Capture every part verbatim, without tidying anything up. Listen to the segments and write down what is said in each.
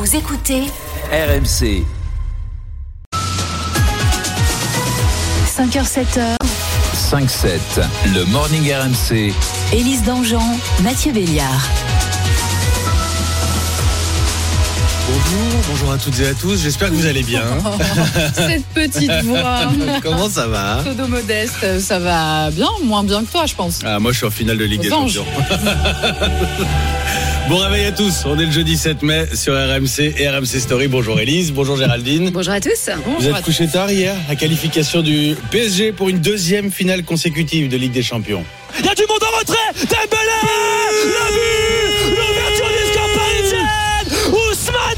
Vous écoutez R M C. cinq heures sept heures. cinq sept, le Morning R M C. Élise Dangean, Mathieu Béliard. Bonjour, bonjour à toutes et à tous, j'espère que vous allez bien. Oh, cette petite voix. Comment ça va? Pseudo modeste, ça va bien, moins bien que toi, je pense. Ah, moi je suis en finale de Ligue des Dange. Champions. Bon réveil à tous, on est le jeudi sept mai sur R M C et R M C Story. Bonjour Élise, bonjour Géraldine. Bonjour à tous. Vous Bonjour à êtes couché tard hier, la qualification du P S G pour une deuxième finale consécutive de Ligue des Champions. Il y a du monde en retrait. Dembélé, le but, l'ouverture du score parisienne. Ousmane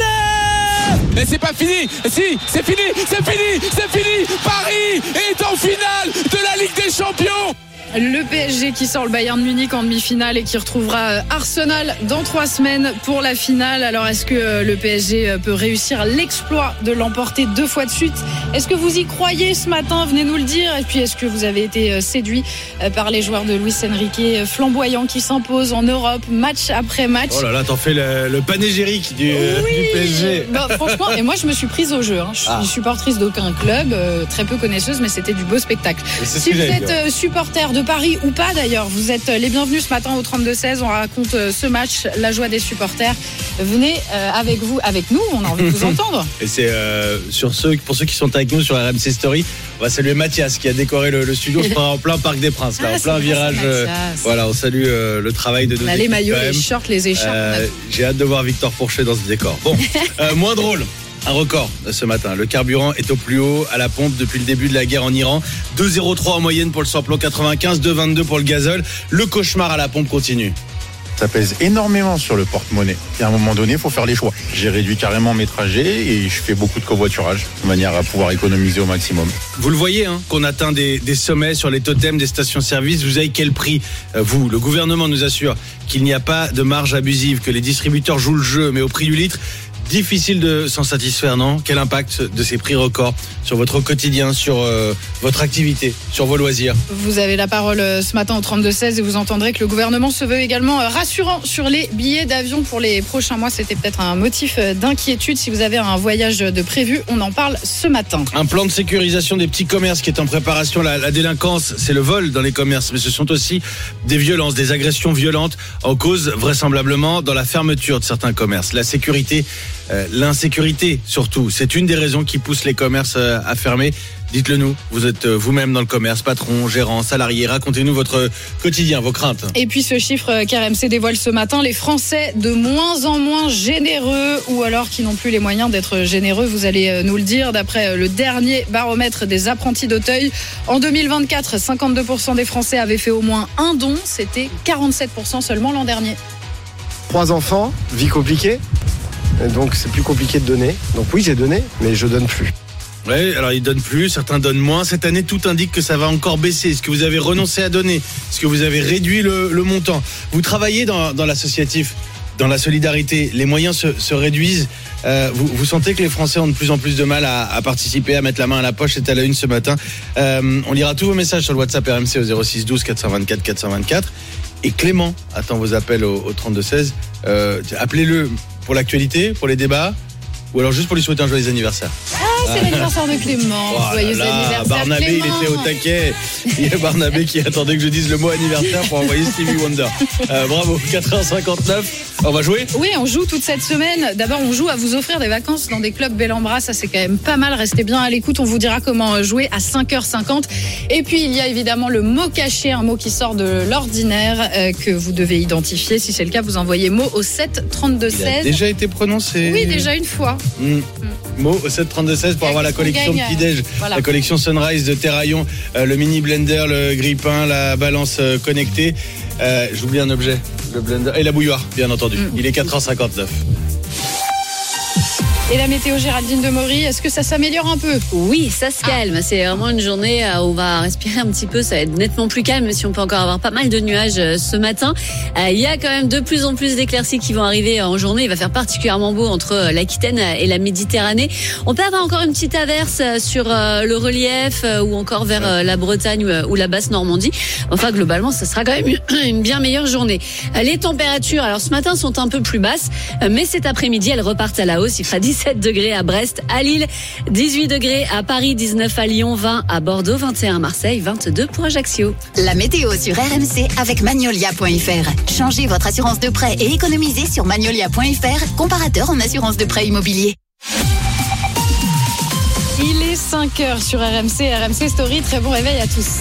Dembélé. Mais c'est pas fini. Si, c'est fini, c'est fini, c'est fini. Paris est en finale de la Ligue des Champions. Le P S G qui sort le Bayern de Munich en demi-finale et qui retrouvera Arsenal dans trois semaines pour la finale. Alors est-ce que le P S G peut réussir l'exploit de l'emporter deux fois de suite? Est-ce que vous y croyez ce matin? Venez nous le dire. Et puis est-ce que vous avez été séduit par les joueurs de Luis Enrique, flamboyants, qui s'imposent en Europe match après match? Oh là là, t'en fais le, le panégyrique du, oui. du P S G. Bah, franchement, et moi je me suis prise au jeu. Hein. Je suis Ah. supportrice d'aucun club, euh, très peu connaisseuse, mais c'était du beau spectacle. C'est ce Si que vous j'allais êtes dire. euh, supporter de Paris ou pas d'ailleurs, vous êtes les bienvenus ce matin au trente-deux seize. On raconte euh, ce match, la joie des supporters. Venez euh, avec vous, avec nous, on a envie de vous entendre. Et c'est euh, sur ceux, pour ceux qui sont avec nous sur R M C Story, on va saluer Mathias qui a décoré le, le studio. On sera en plein Parc des Princes, là, Ah, en plein c'est virage. grâce à euh, Mathias. voilà, on salue euh, le travail de nos Là, équipes les maillots, quand les même. shorts, les écharpes. Euh, j'ai hâte de voir Victor Pourchet dans ce décor. Bon, euh, moins drôle. Un record ce matin. Le carburant est au plus haut à la pompe depuis le début de la guerre en Iran. deux virgule zéro trois en moyenne pour le samplon quatre-vingt-quinze, deux virgule vingt-deux pour le gazole. Le cauchemar à la pompe continue. Ça pèse énormément sur le porte-monnaie. Et à un moment donné, il faut faire les choix. J'ai réduit carrément mes trajets et je fais beaucoup de covoiturage de manière à pouvoir économiser au maximum. Vous le voyez, hein, qu'on atteint des, des sommets sur les totems des stations-service. Vous avez quel prix? euh, Vous, le gouvernement nous assure qu'il n'y a pas de marge abusive, que les distributeurs jouent le jeu, mais au prix du litre, difficile de s'en satisfaire, non? Quel impact de ces prix records sur votre quotidien, sur euh, votre activité, sur vos loisirs? Vous avez la parole euh, ce matin au trente-deux seize et vous entendrez que le gouvernement se veut également euh, rassurant sur les billets d'avion pour les prochains mois. C'était peut-être un motif euh, d'inquiétude. Si vous avez un voyage de prévu, on en parle ce matin. Un plan de sécurisation des petits commerces qui est en préparation. La, la délinquance, c'est le vol dans les commerces, mais ce sont aussi des violences, des agressions violentes en cause vraisemblablement dans la fermeture de certains commerces. La sécurité, euh, l'insécurité surtout, c'est une des raisons qui pousse les commerces euh, à fermer. Dites-le nous, vous êtes euh, vous-même dans le commerce, patron, gérant, salarié, racontez-nous votre quotidien, vos craintes. Et puis ce chiffre qu'R M C dévoile ce matin, les Français de moins en moins généreux ou alors qui n'ont plus les moyens d'être généreux, vous allez nous le dire, d'après le dernier baromètre des apprentis d'Auteuil. En deux mille vingt-quatre, cinquante-deux pour cent des Français avaient fait au moins un don, c'était quarante-sept pour cent seulement l'an dernier. Trois enfants, vie compliquée, donc c'est plus compliqué de donner. Donc oui, j'ai donné, mais je donne plus. Oui, alors ils donnent plus, certains donnent moins. Cette année, tout indique que ça va encore baisser. Est-ce que vous avez renoncé à donner? Est-ce que vous avez réduit le, le montant? Vous travaillez dans, dans l'associatif, dans la solidarité. Les moyens se, se réduisent. Euh, vous, vous sentez que les Français ont de plus en plus de mal à, à participer, à mettre la main à la poche? C'est à la une ce matin. Euh, on lira tous vos messages sur le WhatsApp R M C au zéro six douze quatre cent vingt-quatre quatre cent vingt-quatre. Et Clément attend vos appels au, au trente-deux seize. Euh, appelez-le pour l'actualité, pour les débats, ou alors juste pour lui souhaiter un joyeux anniversaire. Ah, c'est l'anniversaire de Clément. Oh là Joyeux là, anniversaire, Barnabé, Clément. il était au taquet. Il y a Barnabé qui attendait que je dise le mot anniversaire pour envoyer Stevie Wonder. Euh, bravo, quatre heures cinquante-neuf. On va jouer? Oui, on joue toute cette semaine. D'abord, on joue à vous offrir des vacances dans des clubs bel en bras. Ça, c'est quand même pas mal. Restez bien à l'écoute. On vous dira comment jouer à cinq heures cinquante. Et puis, il y a évidemment le mot caché, un mot qui sort de l'ordinaire euh, que vous devez identifier. Si c'est le cas, vous envoyez mot au sept trente-deux Il a seize. déjà été prononcé. Oui, déjà une fois. Mmh. Mot au sept trente-deux seize pour Et avoir la qu'est-ce qu'on collection de gagne? petit-déj. Voilà. La collection Sunrise de Terraillon, euh, le mini blender, le grille-pain, la balance euh, connectée. Euh, J'oublie un objet, le blender et la bouilloire, bien entendu. Mm. Il est quatre heures cinquante-neuf. Et la météo, Géraldine Demory, est-ce que ça s'améliore un peu ? Oui, ça se calme. C'est vraiment une journée où on va respirer un petit peu. Ça va être nettement plus calme, même si on peut encore avoir pas mal de nuages ce matin. Il y a quand même de plus en plus d'éclaircies qui vont arriver en journée. Il va faire particulièrement beau entre l'Aquitaine et la Méditerranée. On peut avoir encore une petite averse sur le relief ou encore vers la Bretagne ou la basse Normandie. Enfin, globalement, ça sera quand même une bien meilleure journée. Les températures, alors ce matin, sont un peu plus basses, mais cet après-midi, elles repartent à la hausse. Il fera dix-sept degrés à Brest, à Lille, dix-huit degrés à Paris, dix-neuf à Lyon, vingt à Bordeaux, vingt et un à Marseille, vingt-deux pour Ajaccio. La météo sur R M C avec Magnolia point F R. Changez votre assurance de prêt et économisez sur Magnolia point F R, comparateur en assurance de prêt immobilier. Il est cinq heures sur R M C, R M C Story. Très bon réveil à tous.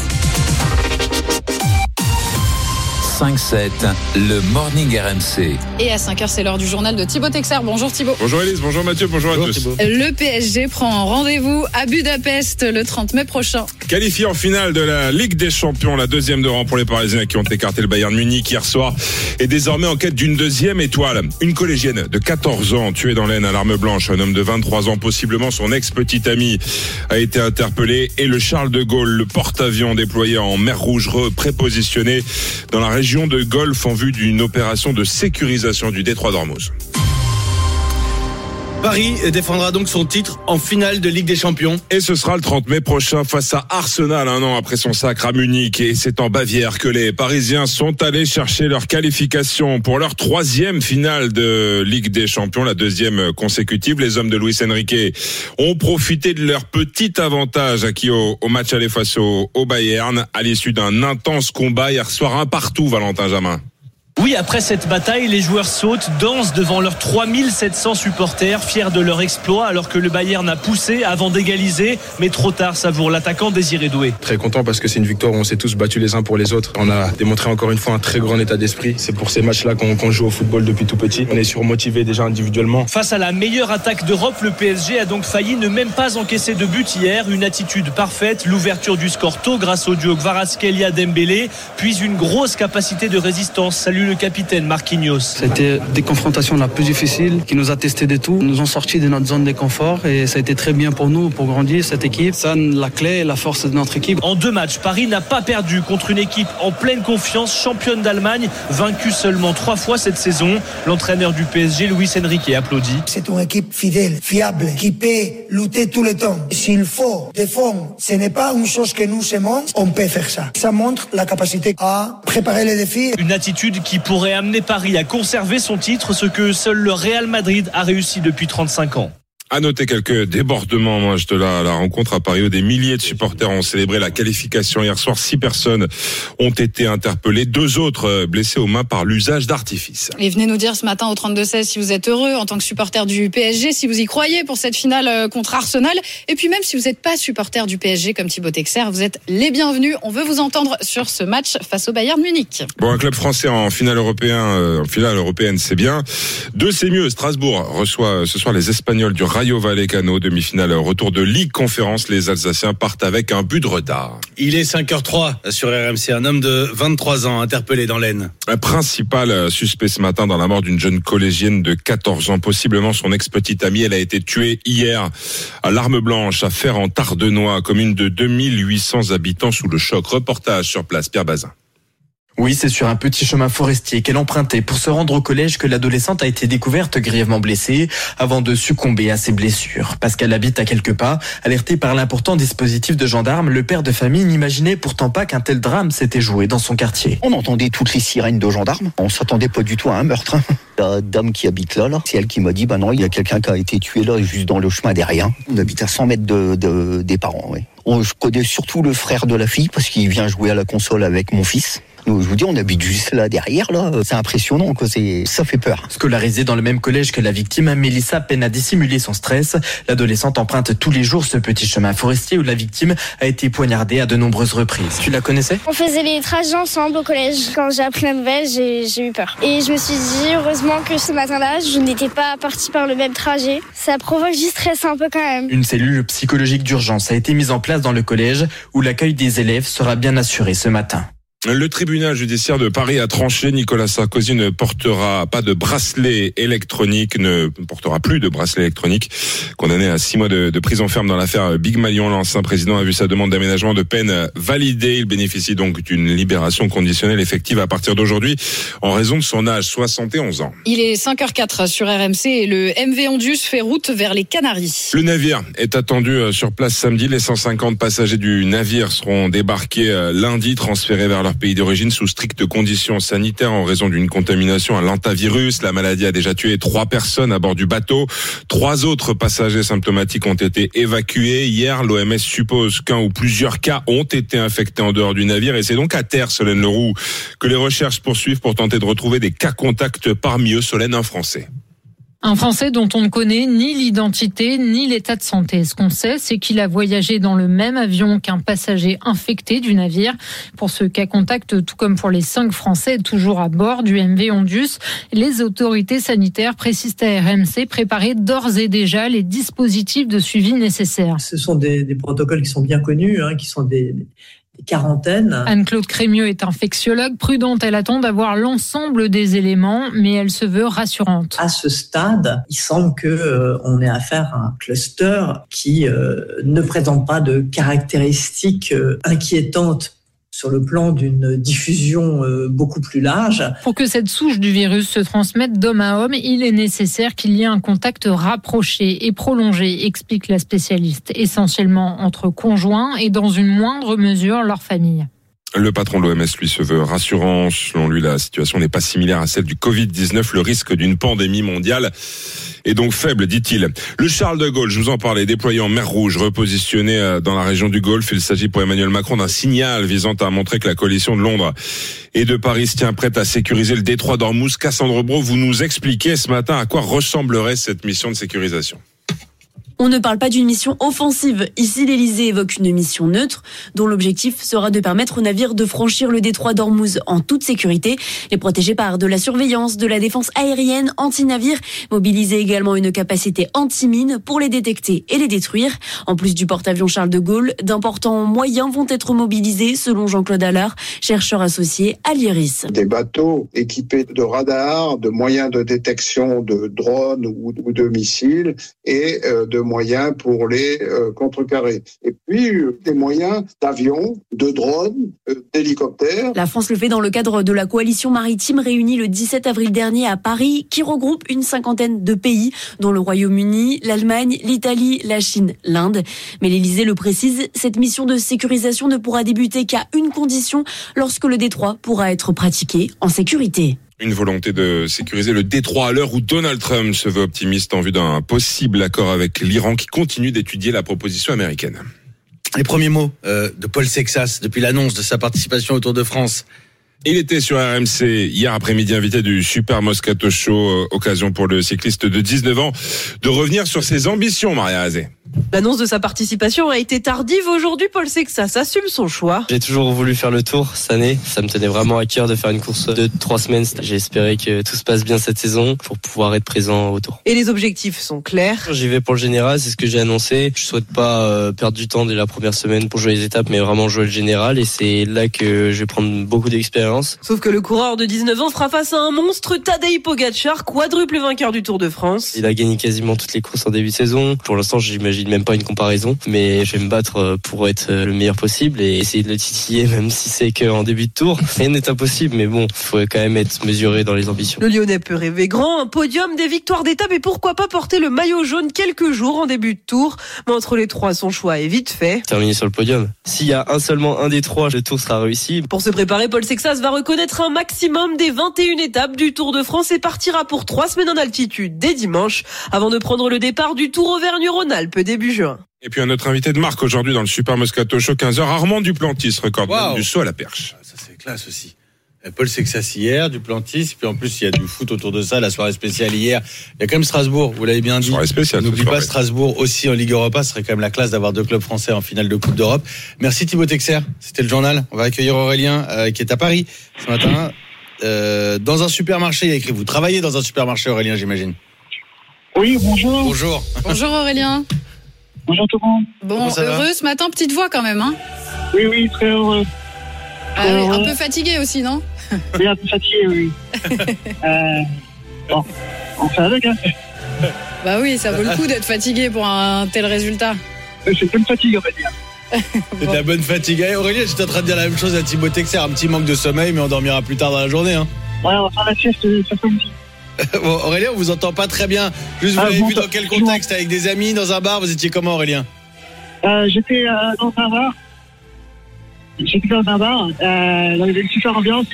cinq sept, le Morning R M C. Et à cinq heures, c'est l'heure du journal de Thibaut Texer. Bonjour Thibaut. Bonjour Élise, bonjour Mathieu, bonjour, bonjour à tous. Thibaut. Le P S G prend rendez-vous à Budapest le trente mai prochain. Qualifié en finale de la Ligue des Champions, la deuxième de rang pour les Parisiens qui ont écarté le Bayern Munich hier soir, est désormais en quête d'une deuxième étoile. Une collégienne de quatorze ans tuée dans l'Aisne à l'arme blanche. Un homme de vingt-trois ans, possiblement son ex-petit ami, a été interpellé. Et le Charles de Gaulle, le porte-avions déployé en mer Rouge, prépositionné dans la région de Golfe en vue d'une opération de sécurisation du détroit d'Ormuz. Paris défendra donc son titre en finale de Ligue des Champions. Et ce sera le trente mai prochain face à Arsenal, un an après son sacre à Munich. Et c'est en Bavière que les Parisiens sont allés chercher leur qualification pour leur troisième finale de Ligue des Champions, la deuxième consécutive. Les hommes de Luis Enrique ont profité de leur petit avantage acquis au, au match aller face au, au Bayern à l'issue d'un intense combat hier soir, un partout, Valentin Jamin. Oui, après cette bataille, les joueurs sautent, dansent devant leurs trois mille sept cents supporters, fiers de leur exploit, alors que le Bayern a poussé avant d'égaliser, mais trop tard, savoure l'attaquant Désiré Doué. Très content parce que c'est une victoire où on s'est tous battus les uns pour les autres. On a démontré encore une fois un très grand état d'esprit. C'est pour ces matchs-là qu'on, qu'on joue au football depuis tout petit. On est surmotivé déjà individuellement. Face à la meilleure attaque d'Europe, le P S G a donc failli ne même pas encaisser de but hier. Une attitude parfaite, l'ouverture du score tôt grâce au duo Kvaratskhelia-Dembélé, puis une grosse capacité de résistance. Salut le capitaine Marquinhos. C'était des confrontations la plus difficile qui nous a testé de tout. Nous nous ont sortis de notre zone de confort et ça a été très bien pour nous, pour grandir cette équipe. Ça, la clé et la force de notre équipe. En deux matchs, Paris n'a pas perdu contre une équipe en pleine confiance, championne d'Allemagne, vaincue seulement trois fois cette saison. L'entraîneur du P S G, Luis Enrique, applaudit. C'est une équipe fidèle, fiable, qui peut lutter tout le temps. S'il faut défendre, ce n'est pas une chose que nous aimons, on peut faire ça. Ça montre la capacité à préparer les défis. Une attitude qui pourrait amener Paris à conserver son titre, ce que seul le Real Madrid a réussi depuis trente-cinq ans. À noter quelques débordements, moi, je te la, la rencontre à Paris où des milliers de supporters ont célébré la qualification hier soir. Six personnes ont été interpellées, deux autres blessées aux mains par l'usage d'artifices. Et venez nous dire ce matin au trente-deux seize si vous êtes heureux en tant que supporter du P S G, si vous y croyez pour cette finale contre Arsenal. Et puis même si vous n'êtes pas supporter du P S G comme Thibaut Texer, vous êtes les bienvenus. On veut vous entendre sur ce match face au Bayern Munich. Bon, un club français en finale européen, euh, en finale européenne, c'est bien. Deux, c'est mieux. Strasbourg reçoit ce soir les Espagnols du Rayo Vallecano, demi-finale retour de Ligue Conférence. Les Alsaciens partent avec un but de retard. Il est cinq heures zéro trois sur R M C. Un homme de vingt-trois ans interpellé dans l'Aisne. Un principal suspect ce matin dans la mort d'une jeune collégienne de quatorze ans, possiblement son ex-petite amie. Elle a été tuée hier à l'Arme Blanche, à Fer en Tardenois, commune de deux mille huit cents habitants sous le choc. Reportage sur place, Pierre Bazin. Oui, c'est sur un petit chemin forestier qu'elle empruntait pour se rendre au collège que l'adolescente a été découverte grièvement blessée avant de succomber à ses blessures. Parce qu'elle habite à quelques pas, alerté par l'important dispositif de gendarmes, le père de famille n'imaginait pourtant pas qu'un tel drame s'était joué dans son quartier. On entendait toutes les sirènes de gendarmes. On s'attendait pas du tout à un meurtre. La dame qui habite là, là, c'est elle qui m'a dit, bah non, il y a quelqu'un qui a été tué là, juste dans le chemin derrière. On habite à cent mètres de, de, des parents, oui. On, je connais surtout le frère de la fille parce qu'il vient jouer à la console avec mon fils. Nous, je vous dis, on habite juste là derrière, là. C'est impressionnant, quoi. C'est, ça fait peur. Scolarisée dans le même collège que la victime, Mélissa peine à dissimuler son stress. L'adolescente emprunte tous les jours ce petit chemin forestier où la victime a été poignardée à de nombreuses reprises. Tu la connaissais ? On faisait les trajets ensemble au collège. Quand j'ai appris la nouvelle, j'ai, j'ai eu peur. Et je me suis dit, heureusement que ce matin-là, je n'étais pas partie par le même trajet. Ça provoque du stress un peu quand même. Une cellule psychologique d'urgence a été mise en place dans le collège où l'accueil des élèves sera bien assuré ce matin. Le tribunal judiciaire de Paris a tranché. Nicolas Sarkozy ne portera pas de bracelet électronique, ne portera plus de bracelet électronique. Condamné à six mois de, de prison ferme dans l'affaire Big Malion, l'ancien président a vu sa demande d'aménagement de peine validée. Il bénéficie donc d'une libération conditionnelle effective à partir d'aujourd'hui en raison de son âge, soixante et onze ans. Il est cinq heures zéro quatre sur R M C et le M V Ondius fait route vers les Canaries. Le navire est attendu sur place samedi. Les cent cinquante passagers du navire seront débarqués lundi, transférés vers leur pays d'origine sous strictes conditions sanitaires en raison d'une contamination à l'hantavirus. La maladie a déjà tué trois personnes à bord du bateau. Trois autres passagers symptomatiques ont été évacués. Hier, l'O M S suppose qu'un ou plusieurs cas ont été infectés en dehors du navire et c'est donc à terre, Solène Leroux, que les recherches poursuivent pour tenter de retrouver des cas contacts, parmi eux, Solène, un Français. Un Français dont on ne connaît ni l'identité ni l'état de santé. Ce qu'on sait, c'est qu'il a voyagé dans le même avion qu'un passager infecté du navire. Pour ce cas contact, tout comme pour les cinq Français toujours à bord du M V Ondius, les autorités sanitaires précisent à R M C préparer d'ores et déjà les dispositifs de suivi nécessaires. Ce sont des, des protocoles qui sont bien connus, hein, qui sont des... quarantaine. Anne-Claude Crémieux est infectiologue. Prudente, elle attend d'avoir l'ensemble des éléments, mais elle se veut rassurante. À ce stade, il semble que euh, on ait affaire à un cluster qui euh, ne présente pas de caractéristiques euh, inquiétantes sur le plan d'une diffusion euh, beaucoup plus large. Pour que cette souche du virus se transmette d'homme à homme, il est nécessaire qu'il y ait un contact rapproché et prolongé, explique la spécialiste, essentiellement entre conjoints et dans une moindre mesure leur famille. Le patron de l'O M S, lui, se veut rassurant. Selon lui, la situation n'est pas similaire à celle du covid dix-neuf. Le risque d'une pandémie mondiale est donc faible, dit-il. Le Charles de Gaulle, je vous en parlais, déployé en mer Rouge, repositionné dans la région du Golfe. Il s'agit pour Emmanuel Macron d'un signal visant à montrer que la coalition de Londres et de Paris se tient prête à sécuriser le détroit d'Ormuz. Cassandre Brault, vous nous expliquez ce matin à quoi ressemblerait cette mission de sécurisation. On ne parle pas d'une mission offensive. Ici, l'Elysée évoque une mission neutre, dont l'objectif sera de permettre aux navires de franchir le détroit d'Ormuz en toute sécurité, les protéger par de la surveillance, de la défense aérienne, anti-navire, mobiliser également une capacité anti-mine pour les détecter et les détruire. En plus du porte-avions Charles de Gaulle, d'importants moyens vont être mobilisés, selon Jean-Claude Allard, chercheur associé à l'I R I S. Des bateaux équipés de radars, de moyens de détection de drones ou de missiles et de moyens pour les euh, contrecarrer. Et puis, euh, des moyens d'avions, de drones, euh, d'hélicoptères. La France le fait dans le cadre de la coalition maritime réunie le dix-sept avril dernier à Paris, qui regroupe une cinquantaine de pays, dont le Royaume-Uni, l'Allemagne, l'Italie, la Chine, l'Inde. Mais l'Élysée le précise, cette mission de sécurisation ne pourra débuter qu'à une condition, lorsque le détroit pourra être pratiqué en sécurité. Une volonté de sécuriser le détroit à l'heure où Donald Trump se veut optimiste en vue d'un possible accord avec l'Iran qui continue d'étudier la proposition américaine. Les premiers mots euh, de Paul Sexas depuis l'annonce de sa participation au Tour de France. Il était sur R M C hier après-midi, invité du Super Moscato Show, euh, occasion pour le cycliste de dix-neuf ans de revenir sur ses ambitions, Maria Azé. L'annonce de sa participation a été tardive aujourd'hui. Paul Sexas assume son choix. J'ai toujours voulu faire le Tour cette année. Ça me tenait vraiment à cœur de faire une course de trois semaines. J'ai espéré que tout se passe bien cette saison pour pouvoir être présent au Tour. Et les objectifs sont clairs. J'y vais pour le général, c'est ce que j'ai annoncé. Je souhaite pas euh, perdre du temps dès la première semaine pour jouer les étapes, mais vraiment jouer le général. Et c'est là que je vais prendre beaucoup d'expérience. Sauf que le coureur de dix-neuf ans fera face à un monstre, Tadej Pogačar, quadruple vainqueur du Tour de France. Il a gagné quasiment toutes les courses en début de saison. Pour l'instant, j'imagine même pas une comparaison, mais je vais me battre pour être le meilleur possible et essayer de le titiller, même si c'est qu'en début de tour. Rien n'est impossible, mais bon, il faut quand même être mesuré dans les ambitions. Le Lyonnais peut rêver grand, un podium, des victoires d'étape et pourquoi pas porter le maillot jaune quelques jours en début de tour. Mais entre les trois, son choix est vite fait. Terminer sur le podium. S'il y a un seulement un des trois, le tour sera réussi. Pour se préparer, Paul Sexas va reconnaître un maximum des vingt et une étapes du Tour de France et partira pour trois semaines en altitude dès dimanche, avant de prendre le départ du Tour Auvergne-Rhône-Alpes début juin. Et puis un autre invité de marque aujourd'hui dans le Super Moscato Show, quinze heures, Armand Duplantis, record wow. du saut à la perche. Ça c'est classe aussi. Paul Sexas hier, Duplantis, puis en plus il y a du foot autour de ça, la soirée spéciale hier. Il y a quand même Strasbourg, vous l'avez bien dit. Soirée spéciale. N'oublie pas Strasbourg aussi en Ligue Europa, ce serait quand même la classe d'avoir deux clubs français en finale de Coupe d'Europe. Merci Thibaut Texer, c'était le journal. On va accueillir Aurélien euh, qui est à Paris ce matin. Euh, dans un supermarché, il y a écrit, vous travaillez dans un supermarché Aurélien, j'imagine. Oui, bonjour. Bonjour. Bonjour Aurélien. Bonjour tout le monde. Bon, heureux ce matin, petite voix quand même, hein? Oui, oui, très heureux. Ah oui, un peu fatigué aussi, non? Oui, un peu fatigué, oui. euh, bon, on fait avec, hein. Bah oui, ça vaut le coup d'être fatigué pour un tel résultat. C'est une fatigue, on va dire. C'est de la bonne fatigue. Hey, Aurélien, j'étais en train de dire la même chose à Thibaut Texer. Un petit manque de sommeil, mais on dormira plus tard dans la journée. Hein. Ouais, on va faire la sieste cet après-midi. Bon, Aurélien, on vous entend pas très bien. Juste, vous Ah, l'avez bon, vu dans quel contexte? Avec des amis, dans un bar? Vous étiez comment, Aurélien? euh, J'étais euh, dans un bar. J'étais dans un bar. Euh, il y avait une super ambiance.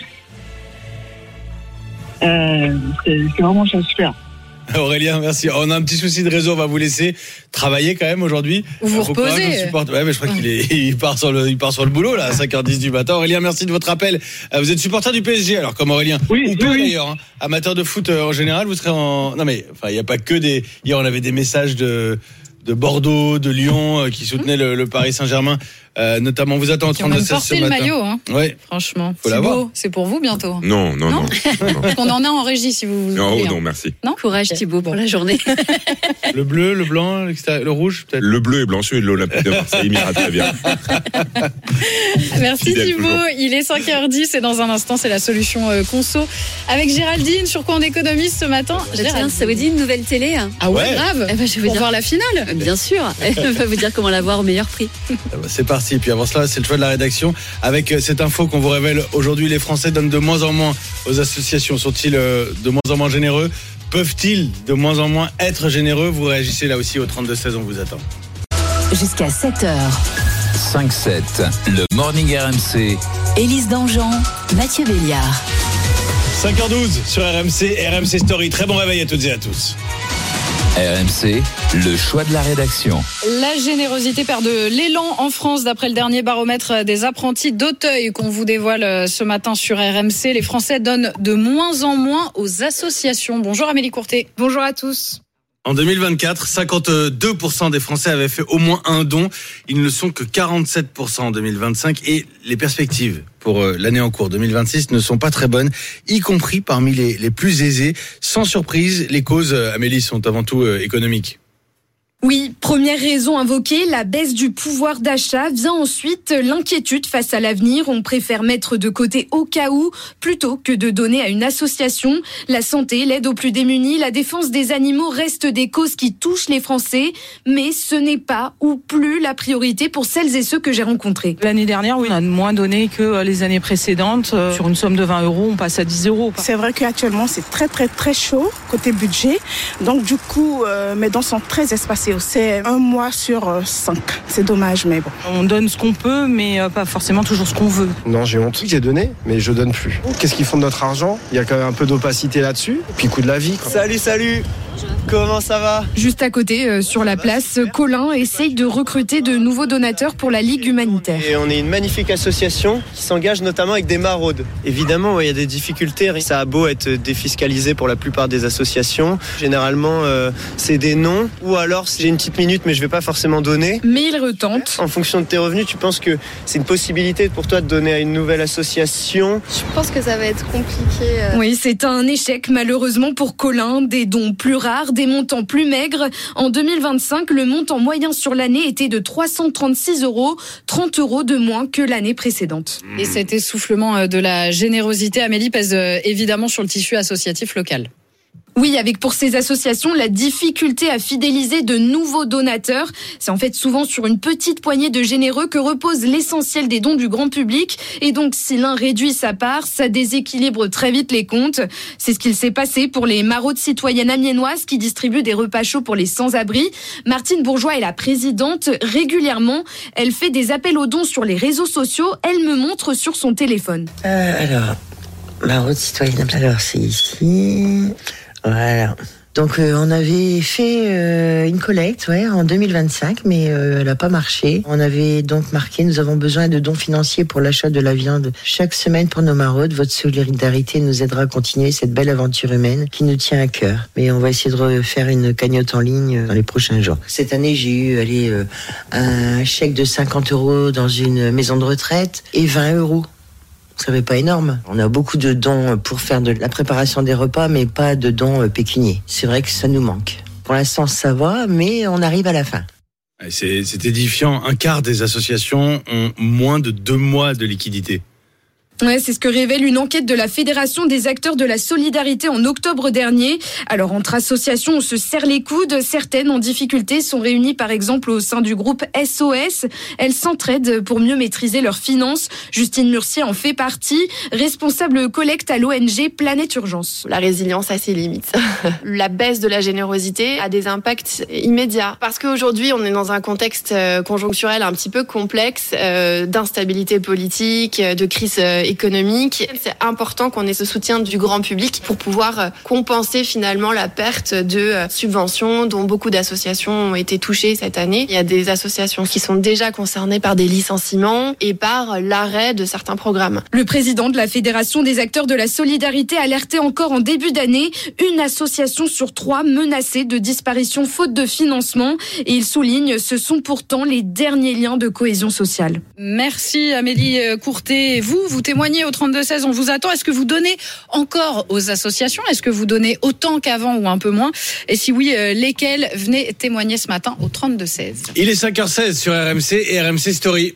Euh, c'est, c'est vraiment super. Aurélien, merci. On a un petit souci de réseau, on va vous laisser travailler quand même aujourd'hui. Vous Faut reposez. pas qu'on supporte- Ouais, mais je crois qu'il est, il part sur le, il part sur le boulot là, à cinq heures dix du matin. Aurélien, merci de votre appel. Euh, Vous êtes supporter du P S G, alors comme Aurélien. Oui, Ou peu oui, oui. d'ailleurs. Hein. Amateur de foot euh, en général, vous serez en. Non mais, enfin, il n'y a pas que des. Hier, on avait des messages de de Bordeaux, de Lyon, euh, qui soutenaient le, le Paris Saint-Germain. Euh, notamment, on vous attend en Qui ont même trente-deux seize ce porté le matin. maillot, hein. Ouais. Franchement. Faut l'avoir. Thibaut, c'est pour vous bientôt. Non, non, non. Parce qu'on en a en régie si vous vous Non, voulez. oh, non, hein. merci. Non Courage Thibaut pour la journée. Le bleu, le blanc, l'extérieur- le rouge, peut-être. Le bleu et blanc, celui de l'Olympique de Marseille, il m'ira très bien. Merci Fidèle, Thibaut. toujours. Il est cinq heures dix et dans un instant, c'est la solution euh, conso avec Géraldine. Sur quoi on économise ce matin? Tiens, ça vous dit une nouvelle télé? Ah ouais, Ouais. grave. Eh ben, je vais Pour dire- voir la finale. Bien sûr. Elle va vous dire comment l'avoir au meilleur prix. Ah bah, c'est parti. Puis avant cela, c'est le choix de la rédaction. Avec euh, cette info qu'on vous révèle aujourd'hui, les Français donnent de moins en moins aux associations. Sont-ils euh, de moins en moins généreux? Peuvent-ils de moins en moins être généreux? Vous réagissez là aussi au trente-deux seize, on vous attend. Jusqu'à sept heures. cinq sept, le Morning R M C. Élise Dangean, Mathieu Béliard. cinq heures douze sur R M C, R M C Story. Très bon réveil à toutes et à tous. R M C, le choix de la rédaction. La générosité perd de l'élan en France d'après le dernier baromètre des apprentis d'Auteuil qu'on vous dévoile ce matin sur R M C. Les Français donnent de moins en moins aux associations. Bonjour Amélie Courtet. Bonjour à tous. En deux mille vingt-quatre, cinquante-deux pour cent des Français avaient fait au moins un don. Ils ne le sont que quarante-sept pour cent en deux mille vingt-cinq. Et les perspectives pour l'année en cours deux mille vingt-six ne sont pas très bonnes, y compris parmi les, les plus aisés. Sans surprise, les causes, Amélie, sont avant tout euh, économiques. Oui, première raison invoquée, la baisse du pouvoir d'achat. Vient ensuite l'inquiétude face à l'avenir. On préfère mettre de côté au cas où plutôt que de donner à une association. La santé, l'aide aux plus démunis, la défense des animaux restent des causes qui touchent les Français. Mais ce n'est pas ou plus la priorité pour celles et ceux que j'ai rencontrés. L'année dernière, oui, on a moins donné que les années précédentes. Sur une somme de vingt euros, on passe à dix euros. C'est vrai qu'actuellement, c'est très, très, très chaud côté budget. Donc, du coup, euh, mes dons sont très espacés. C'est un mois sur cinq. C'est dommage, mais bon. On donne ce qu'on peut, mais pas forcément toujours ce qu'on veut. Non, j'ai honte. J'ai donné, mais je donne plus. Qu'est-ce qu'ils font de notre argent? Il y a quand même un peu d'opacité là-dessus. Et puis, coût de la vie, quoi. Salut, salut. Comment ça va? Juste à côté, euh, sur la place, Colin essaye de recruter de nouveaux donateurs pour la Ligue humanitaire. Et on est une magnifique association qui s'engage notamment avec des maraudes. Évidemment, il y a des difficultés. Ça a beau être défiscalisé pour la plupart des associations. Généralement, euh, c'est des noms. Ou alors, j'ai une petite minute, mais je ne vais pas forcément donner. Mais il retente. En fonction de tes revenus, tu penses que c'est une possibilité pour toi de donner à une nouvelle association? Je pense que ça va être compliqué. euh. Oui, c'est un échec malheureusement pour Colin. Des dons plus rares, des montants plus maigres. En deux mille vingt-cinq, le montant moyen sur l'année était de trois cent trente-six euros, trente euros de moins que l'année précédente. Et cet essoufflement de la générosité, Amélie, pèse évidemment sur le tissu associatif local. Oui, avec pour ces associations la difficulté à fidéliser de nouveaux donateurs. C'est en fait souvent sur une petite poignée de généreux que repose l'essentiel des dons du grand public. Et donc, si l'un réduit sa part, ça déséquilibre très vite les comptes. C'est ce qu'il s'est passé pour les maraudes citoyennes amiénoises qui distribuent des repas chauds pour les sans-abri. Martine Bourgeois est la présidente. Régulièrement, elle fait des appels aux dons sur les réseaux sociaux. Elle me montre sur son téléphone. Euh, alors, maraude citoyenne, alors c'est ici... Voilà. Donc euh, on avait fait euh, une collecte ouais, en deux mille vingt-cinq, mais euh, elle n'a pas marché. On avait donc marqué, nous avons besoin de dons financiers pour l'achat de la viande chaque semaine pour nos maraudes. Votre solidarité nous aidera à continuer cette belle aventure humaine qui nous tient à cœur. Mais on va essayer de refaire une cagnotte en ligne dans les prochains jours. Cette année, j'ai eu allez, euh, un chèque de cinquante euros dans une maison de retraite et vingt euros. Ça n'est pas énorme. On a beaucoup de dons pour faire de la préparation des repas, mais pas de dons pécuniers. C'est vrai que ça nous manque. Pour l'instant, ça va, mais on arrive à la fin. C'est, c'est édifiant. Un quart des associations ont moins de deux mois de liquidité. Ouais, c'est ce que révèle une enquête de la Fédération des acteurs de la solidarité en octobre dernier. Alors, entre associations, on se serre les coudes. Certaines en difficulté sont réunies, par exemple, au sein du groupe S O S. Elles s'entraident pour mieux maîtriser leurs finances. Justine Murcier en fait partie, responsable collecte à l'O N G Planète Urgence. La résilience a ses limites. La baisse de la générosité a des impacts immédiats. Parce qu'aujourd'hui, on est dans un contexte conjoncturel un petit peu complexe, euh, d'instabilité politique, de crise économique. C'est important qu'on ait ce soutien du grand public pour pouvoir compenser finalement la perte de subventions dont beaucoup d'associations ont été touchées cette année. Il y a des associations qui sont déjà concernées par des licenciements et par l'arrêt de certains programmes. Le président de la Fédération des acteurs de la solidarité alertait encore en début d'année une association sur trois menacée de disparition faute de financement. Et il souligne, ce sont pourtant les derniers liens de cohésion sociale. Merci Amélie Courtet. Vous, vous témoignez au trente-deux seize, on vous attend. Est-ce que vous donnez encore aux associations ? Est-ce que vous donnez autant qu'avant ou un peu moins ? Et si oui, euh, lesquels ? Venez témoigner ce matin au trente-deux seize. Il est cinq heures seize sur R M C et R M C Story.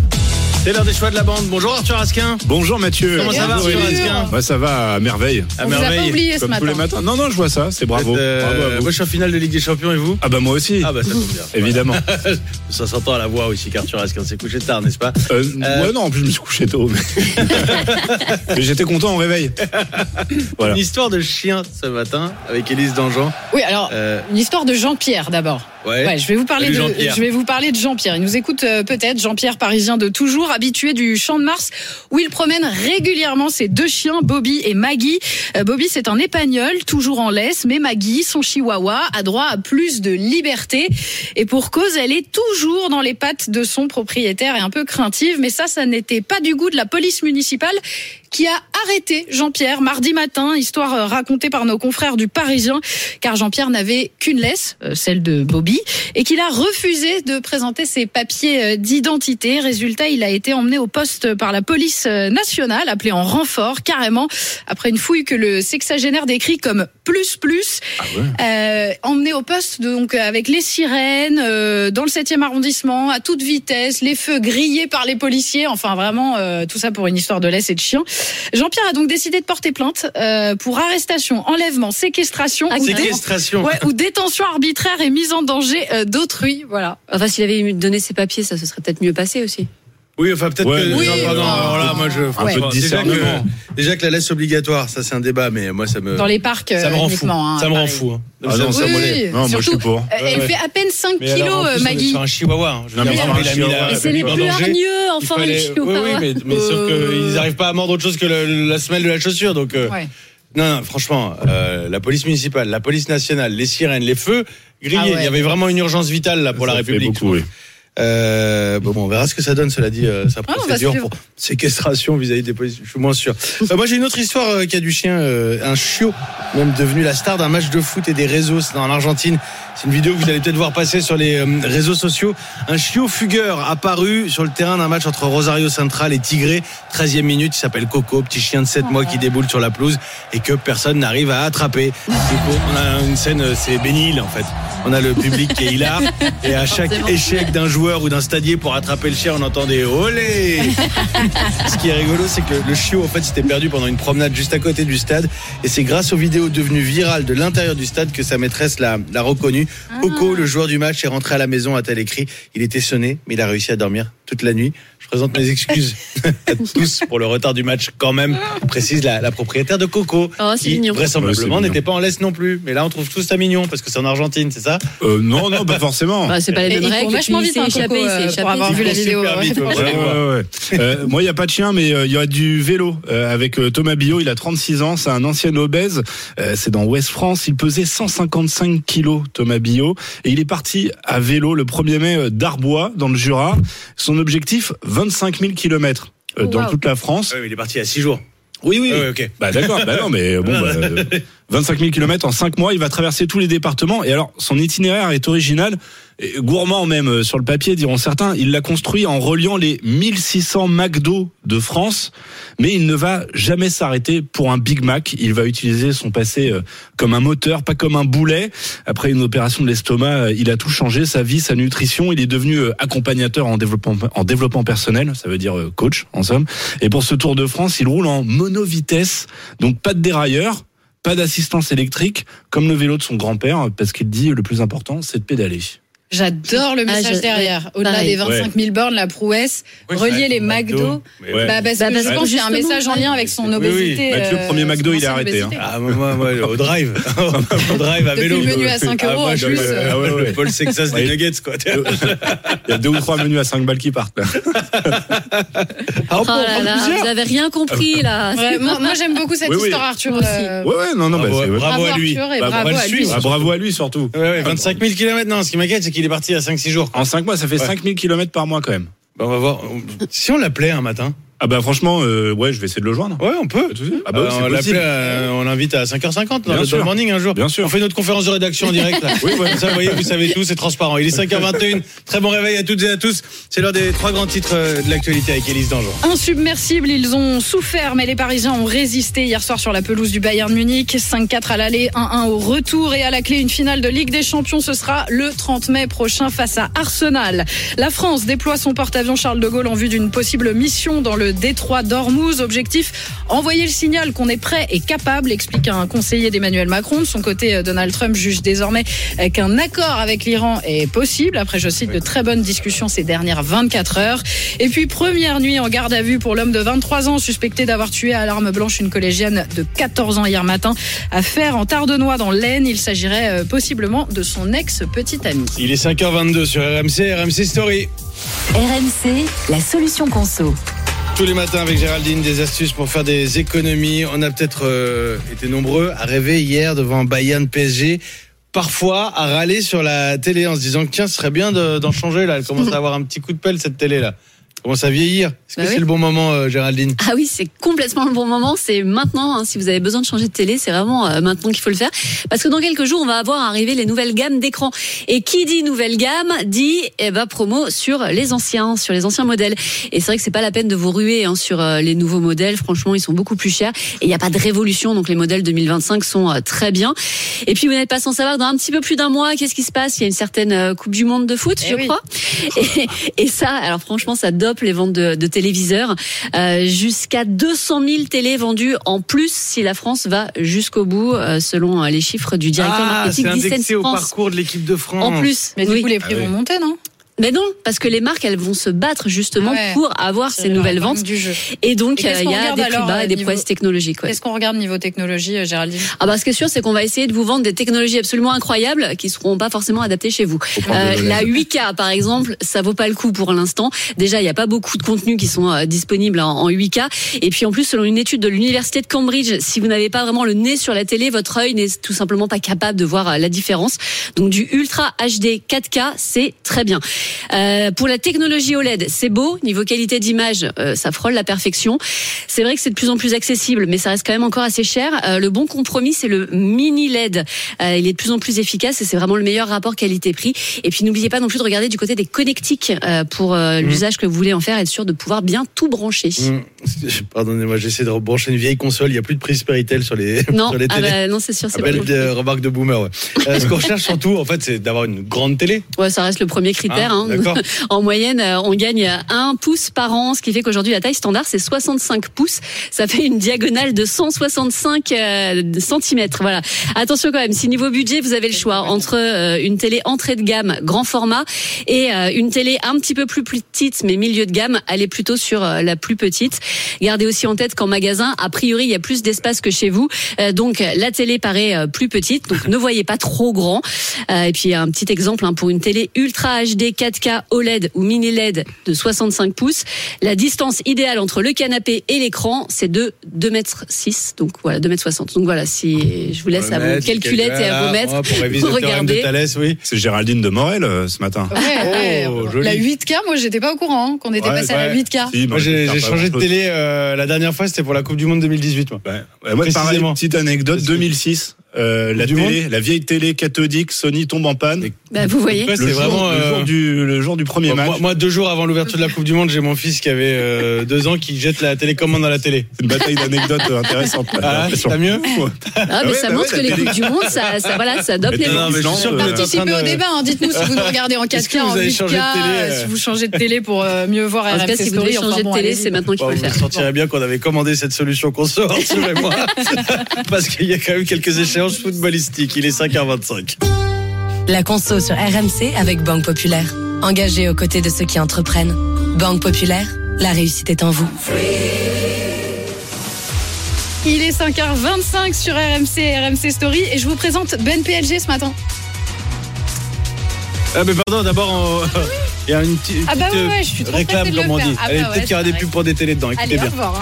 C'est l'heure des choix de la bande. Bonjour Arthur Asquin. Bonjour Mathieu. Comment ça va Arthur Asquin ? Bah, ça va à merveille. À on merveille. Vous a pas oublié Comme ce tous matin. Les matins. Non, non, je vois ça. C'est bravo. Euh, bravo à vous. moi je suis en finale de Ligue des Champions et vous ? Ah bah moi aussi. Ah bah ça tombe bien. Évidemment. Ça s'entend à la voix aussi qu'Arthur Asquin s'est couché tard, n'est-ce pas ? euh, euh... Ouais non, en plus je me suis couché tôt. Mais, mais j'étais content au réveil. Voilà. Une histoire de chien ce matin avec Élise Dangean. Oui alors, euh... une histoire de Jean-Pierre d'abord. Ouais. Ouais, je vais vous parler Salut de, je vais vous parler de Jean-Pierre. Il nous écoute euh, peut-être, Jean-Pierre parisien de toujours, habitué du Champ de Mars, où il promène régulièrement ses deux chiens, Bobby et Maggie. Euh, Bobby, c'est un épagnol, toujours en laisse, mais Maggie, son chihuahua, a droit à plus de liberté. Et pour cause, elle est toujours dans les pattes de son propriétaire et un peu craintive. Mais ça, ça n'était pas du goût de la police municipale, qui a arrêté Jean-Pierre mardi matin, histoire racontée par nos confrères du Parisien, car Jean-Pierre n'avait qu'une laisse, celle de Bobby, et qu'il a refusé de présenter ses papiers d'identité. Résultat, il a été emmené au poste par la police nationale, appelé en renfort, carrément, après une fouille que le sexagénaire décrit comme plus plus, ah ouais. euh, emmené au poste donc avec les sirènes, euh, dans le septième arrondissement, à toute vitesse, les feux grillés par les policiers, enfin vraiment, euh, tout ça pour une histoire de laisse et de chien. Jean-Pierre a donc décidé de porter plainte euh, pour arrestation, enlèvement, séquestration, ah, ou, séquestration. Dé... ouais, ou détention arbitraire et mise en danger euh, d'autrui. Voilà. Enfin, s'il avait donné ses papiers, ça se serait peut-être mieux passé aussi. Oui, enfin peut-être ouais, que oui, non, oui, pardon, oui. alors là, moi je un ouais. peu de discernement. Déjà que, déjà que la laisse obligatoire, ça c'est un débat, mais moi ça me dans les parcs ça me rend fou. Hein, ça me rend fou. Hein. Ah ça, non, ça oui, oui. non, moi je suis pour. Elle ouais, fait à peine cinq mais kilos, alors, plus, Maggie. C'est un chihuahua. Hein. Je non, veux mais dire, c'est un il a mis chihuahua. la, mais c'est les plus hargneux, enfin, fallait, les chihuahuas. Oui, oui, mais, mais euh... sauf qu'ils n'arrivent pas à mordre autre chose que le, la semelle de la chaussure. Donc, euh, ouais. non, non, franchement, euh, la police municipale, la police nationale, les sirènes, les feux grillés. Ah ouais. Il y avait vraiment une urgence vitale là pour ça la République. Beaucoup, oui. Euh, bon, bon, on verra ce que ça donne, cela dit, euh, sa procédure ah, pour séquestration vis-à-vis des policiers. Je suis moins sûr. euh, moi, j'ai une autre histoire euh, qui a du chien, euh, un chiot, même devenu la star d'un match de foot et des réseaux. C'est en Argentine. C'est une vidéo que vous allez peut-être voir passer sur les euh, réseaux sociaux. Un chiot fugueur apparu sur le terrain d'un match entre Rosario Central et Tigre. treizième minute, il s'appelle Coco, petit chien de sept mois qui déboule sur la pelouse et que personne n'arrive à attraper. Du coup, on a une scène, c'est Benny Hill en fait. On a le public qui est hilar et à chaque échec d'un joueur ou d'un stadier pour attraper le chien, on entend des olé. Ce qui est rigolo, c'est que le, le chiot en fait s'était perdu pendant une promenade juste à côté du stade et c'est grâce aux vidéos devenues virales de l'intérieur du stade que sa maîtresse l'a, l'a reconnu. Coco, le joueur du match, est rentré à la maison, a-t-elle écrit. Il était sonné, mais il a réussi à dormir toute la nuit. Je présente mes excuses à tous pour le retard du match quand même, précise la, la propriétaire de Coco, oh, qui mignon. vraisemblablement ouais, n'était pas en laisse non plus. Mais là, on trouve tout ça mignon parce que c'est en Argentine, c'est ça euh, Non, non, pas forcément. Bah, c'est pas les mêmes règles. Vachement vite, il s'est échappé, il s'est échappé. Pour avoir vu la vidéo. Super vite, ouais, ouais, ouais, ouais. euh, moi, il y a pas de chien, mais il euh, y a du vélo euh, avec euh, Thomas Billot. Il a trente-six ans, c'est un ancien obèse. Euh, c'est dans Ouest France. Il pesait cent cinquante-cinq kilos, Thomas Billot, et il est parti à vélo le premier mai d'Arbois, dans le Jura. Son objectif, vingt-cinq mille kilomètres euh, oh, dans wow. toute la France. Ouais, il est parti à six jours. Oui, oui. Ah ouais, ok. Bah d'accord. Bah non, mais bon, bah, euh, vingt-cinq mille kilomètres en cinq mois. Il va traverser tous les départements. Et alors, son itinéraire est original, et gourmand même sur le papier, diront certains. Il l'a construit en reliant les mille six cents McDo de France. Mais il ne va jamais s'arrêter pour un Big Mac. Il va utiliser son passé comme un moteur, pas comme un boulet. Après une opération de l'estomac, il a tout changé, sa vie, sa nutrition. Il est devenu accompagnateur en développement, en développement personnel, ça veut dire coach en somme. Et pour ce Tour de France, il roule en monovitesse, donc pas de dérailleur, pas d'assistance électrique, comme le vélo de son grand-père, parce qu'il dit le plus important, c'est de pédaler. J'adore le message ah, je, derrière. Ouais, Au-delà pareil. des vingt-cinq mille ouais. bornes, la prouesse, ouais, relier les McDo. Ouais. Bah, parce bah, que je pense qu'il y a un message en lien avec son obésité. Oui, oui. Euh, le premier McDo, il est arrêté. Hein. Ah, moi, moi, au drive. Au drive à vélo. Depuis le menu à cinq euros en plus. Ah ouais, ouais. Paul Sexas des Nuggets, quoi. Il y a deux ou trois menus à cinq balles qui partent. Oh là là, vous avez rien compris, là. Moi, j'aime beaucoup cette histoire, Arthur. Ouais, ouais, non, non, bravo à lui. Bravo à lui, surtout. vingt-cinq mille kilomètres, non, ce qui m'inquiète, c'est qu'il est parti à cinq six jours. En cinq mois, ça fait ouais. cinq mille kilomètres par mois quand même. Bah, on va voir. Si on l'appelait un matin. Ah bah franchement, euh, ouais, je vais essayer de le joindre. Ouais, on peut. Ah bah, euh, on l'appelle, euh, on l'invite à cinq heures cinquante dans le morning un jour. Bien sûr. On fait notre conférence de rédaction en direct là. Oui, ouais, ça, vous voyez, vous savez tout, c'est transparent. Il est cinq heures vingt et une. Très bon réveil à toutes et à tous. C'est l'heure des trois grands titres de l'actualité avec Élise Dangean. Insubmersibles, ils ont souffert, mais les Parisiens ont résisté hier soir sur la pelouse du Bayern Munich. cinq quatre à l'aller, un un au retour et à la clé une finale de Ligue des Champions. Ce sera le trente mai prochain face à Arsenal. La France déploie son porte-avions Charles de Gaulle en vue d'une possible mission dans le détroit d'Ormuz. Objectif, envoyer le signal qu'on est prêt et capable, explique un conseiller d'Emmanuel Macron. De son côté, Donald Trump juge désormais qu'un accord avec l'Iran est possible, après, je cite, de très bonnes discussions ces dernières vingt-quatre heures. Et puis, première nuit en garde à vue pour l'homme de vingt-trois ans, suspecté d'avoir tué à l'arme blanche une collégienne de quatorze ans hier matin, à Fère en Tardenois dans l'Aisne. Il s'agirait possiblement de son ex-petite amie. Il est cinq heures vingt-deux sur R M C, R M C Story. R M C, la solution conso. Tous les matins avec Géraldine, des astuces pour faire des économies. On a peut-être euh, été nombreux à rêver hier devant Bayern P S G. Parfois à râler sur la télé en se disant que tiens, ce serait bien de, d'en changer là. Elle commence à avoir un petit coup de pelle cette télé là. Commence à vieillir. Est-ce que bah c'est oui. le bon moment, euh, Géraldine ? Ah oui, c'est complètement le bon moment. C'est maintenant. Hein, si vous avez besoin de changer de télé, c'est vraiment euh, maintenant qu'il faut le faire. Parce que dans quelques jours, on va avoir arrivé les nouvelles gammes d'écrans. Et qui dit nouvelle gamme dit eh ben promo sur les anciens, sur les anciens modèles. Et c'est vrai que c'est pas la peine de vous ruer hein, sur euh, les nouveaux modèles. Franchement, ils sont beaucoup plus chers. Et il n'y a pas de révolution. Donc les modèles deux mille vingt-cinq sont euh, très bien. Et puis vous n'êtes pas sans savoir, dans un petit peu plus d'un mois, qu'est-ce qui se passe ? Il y a une certaine euh, Coupe du Monde de foot, eh je oui. crois. Et, et ça, alors franchement, ça dope les ventes de, de téléviseurs. Euh, jusqu'à deux cent mille télés vendues en plus si la France va jusqu'au bout, euh, selon les chiffres du directeur ah, marketing d'I S N France. Au parcours de l'équipe de France. En plus, mais du oui. coup les prix ah, vont oui. monter, non ? Mais non, parce que les marques, elles vont se battre justement ouais. pour avoir c'est ces nouvelles ventes. Du jeu. Et donc, il y a des prix bas et des niveau... prouesses technologiques. Ouais. Qu'est-ce qu'on regarde niveau technologie, Géraldine ? Ah bah, ce qui est sûr, c'est qu'on va essayer de vous vendre des technologies absolument incroyables qui seront pas forcément adaptées chez vous. Euh, la huit K, par exemple, ça vaut pas le coup pour l'instant. Déjà, il y a pas beaucoup de contenus qui sont euh, disponibles en, en huit K. Et puis, en plus, selon une étude de l'université de Cambridge, si vous n'avez pas vraiment le nez sur la télé, votre œil n'est tout simplement pas capable de voir euh, la différence. Donc, du Ultra H D quatre K, c'est très bien. Euh, pour la technologie O L E D, c'est beau. Niveau qualité d'image, euh, ça frôle la perfection. C'est vrai que c'est de plus en plus accessible, mais ça reste quand même encore assez cher. Euh, le bon compromis, c'est le mini L E D. Euh, il est de plus en plus efficace et c'est vraiment le meilleur rapport qualité-prix. Et puis n'oubliez pas non plus de regarder du côté des connectiques euh, pour euh, mmh. l'usage que vous voulez en faire, être sûr de pouvoir bien tout brancher. Mmh. Pardonnez-moi, j'essaie de brancher une vieille console. Il n'y a plus de prise Péritel sur les non, sur les télés. Ah bah, non, c'est sûr, c'est ah, belle de, remarque de boomer. Ouais. Euh, ce qu'on recherche surtout, en fait, c'est d'avoir une grande télé. Ouais, ça reste le premier critère. Ah, hein. D'accord. En moyenne, on gagne un pouce par an, ce qui fait qu'aujourd'hui la taille standard c'est soixante-cinq pouces. Ça fait une diagonale de cent soixante-cinq centimètres. Voilà. Attention quand même, si niveau budget vous avez le choix entre une télé entrée de gamme grand format et une télé un petit peu plus petite mais milieu de gamme, allez plutôt sur la plus petite. Gardez aussi en tête qu'en magasin, a priori il y a plus d'espace que chez vous, donc la télé paraît plus petite. Donc ne voyez pas trop grand. Et puis un petit exemple pour une télé Ultra H D quatre quatre K O L E D ou mini L E D de soixante-cinq pouces. La distance idéale entre le canapé et l'écran, c'est de deux mètres six. Donc voilà, deux mètres soixante. Donc voilà, si je vous laisse à vos calculettes et à vos mètres, pour réviser pour le théorème de regarder. Thalès, oui. C'est Géraldine de Morel euh, ce matin. Ouais, Oh, ouais. joli. La huit K, moi j'étais pas au courant hein, qu'on était Ouais, passé à la ouais. huit K. Si, Moi, j'ai, j'ai changé de chose. télé euh, la dernière fois, c'était pour la Coupe du Monde deux mille dix-huit. Moi. Ouais. Ouais, moi, pareil, Précisément. petite anecdote, deux mille six. Euh, la Du télé, monde la vieille télé cathodique Sony tombe en panne. Bah, vous voyez. Ouais, Le c'est jour, vraiment, le, euh, jour du, le jour du premier Bon, match. moi, moi, deux jours avant l'ouverture de la Coupe du Monde, j'ai mon fils qui avait euh, deux ans qui jette la télécommande dans la télé. C'est une bataille d'anecdotes intéressantes. Ah, t'as mieux Ah, mais ouais, ça bah montre ouais, que la les télé- Coupes du Monde, ça, ça, voilà, ça dope les Non, gens. mais je suis sûr que vous êtes en train Participez de... au débat, hein. Dites-nous si vous nous regardez en Est-ce quatre K, que vous en avez huit K, changé de télé, euh, euh si vous changez de télé pour euh, mieux voir En tout R M cas, C si vous Story. devez enfin, changer bon, de télé, allez-y. c'est maintenant qu'il faut Bon, le vous faire. sentirez bien qu'on avait commandé cette solution consort, rassurez-moi. Parce qu'il y a quand même quelques échéances footballistiques. Il est cinq heures vingt-cinq. La conso sur R M C avec Banque Populaire. Engagée aux côtés de ceux qui entreprennent. Banque Populaire, la réussite est en vous. Il est cinq heures vingt-cinq sur R M C et R M C Story et je vous présente Ben P L G ce matin. Ah, mais pardon, d'abord, on... il y a une, petite- une Ah bah petite ouais, ouais, je suis trop réclame, pressée de comme le on faire. dit. Ah bah Allez, ouais, peut-être qu'il y aura c'est des vrai. pubs pour des télés dedans. Écoutez Allez, au bien. revoir.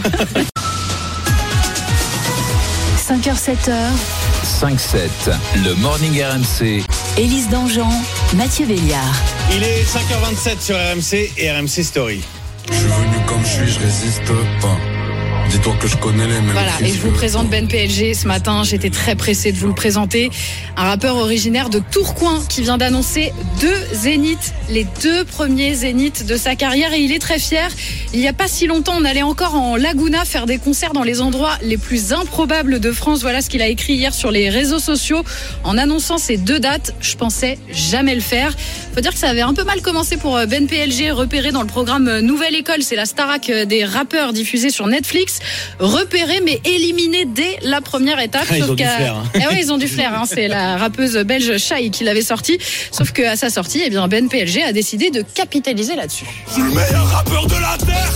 cinq heures, sept heures. cinq sept, le Morning R M C. Élise Dangean, Mathieu Béliard. Il est cinq heures vingt-sept sur R M C et R M C Story. Je suis venu comme je suis, je résiste pas. Dis-toi que je connais les mêmes. Voilà, et je vous présente Ben P L G ce matin. J'étais très pressée de vous le présenter. Un rappeur originaire de Tourcoing qui vient d'annoncer deux zéniths, les deux premiers zéniths de sa carrière. Et il est très fier. Il n'y a pas si longtemps, on allait encore en Laguna faire des concerts dans les endroits les plus improbables de France. Voilà ce qu'il a écrit hier sur les réseaux sociaux en annonçant ces deux dates. Je pensais jamais le faire. Faut dire que ça avait un peu mal commencé pour Ben P L G, repéré dans le programme Nouvelle École. C'est la Starac des rappeurs diffusée sur Netflix. Repéré mais éliminé dès la première étape. Ah, ils sauf ont du qu'à- flair, hein. Eh ouais, ils ont du flair. Hein. C'est la rappeuse belge Shai qui l'avait sorti. Sauf qu'à sa sortie, eh bien Ben P L G a décidé de capitaliser là-dessus. Je suis le meilleur rappeur de la terre.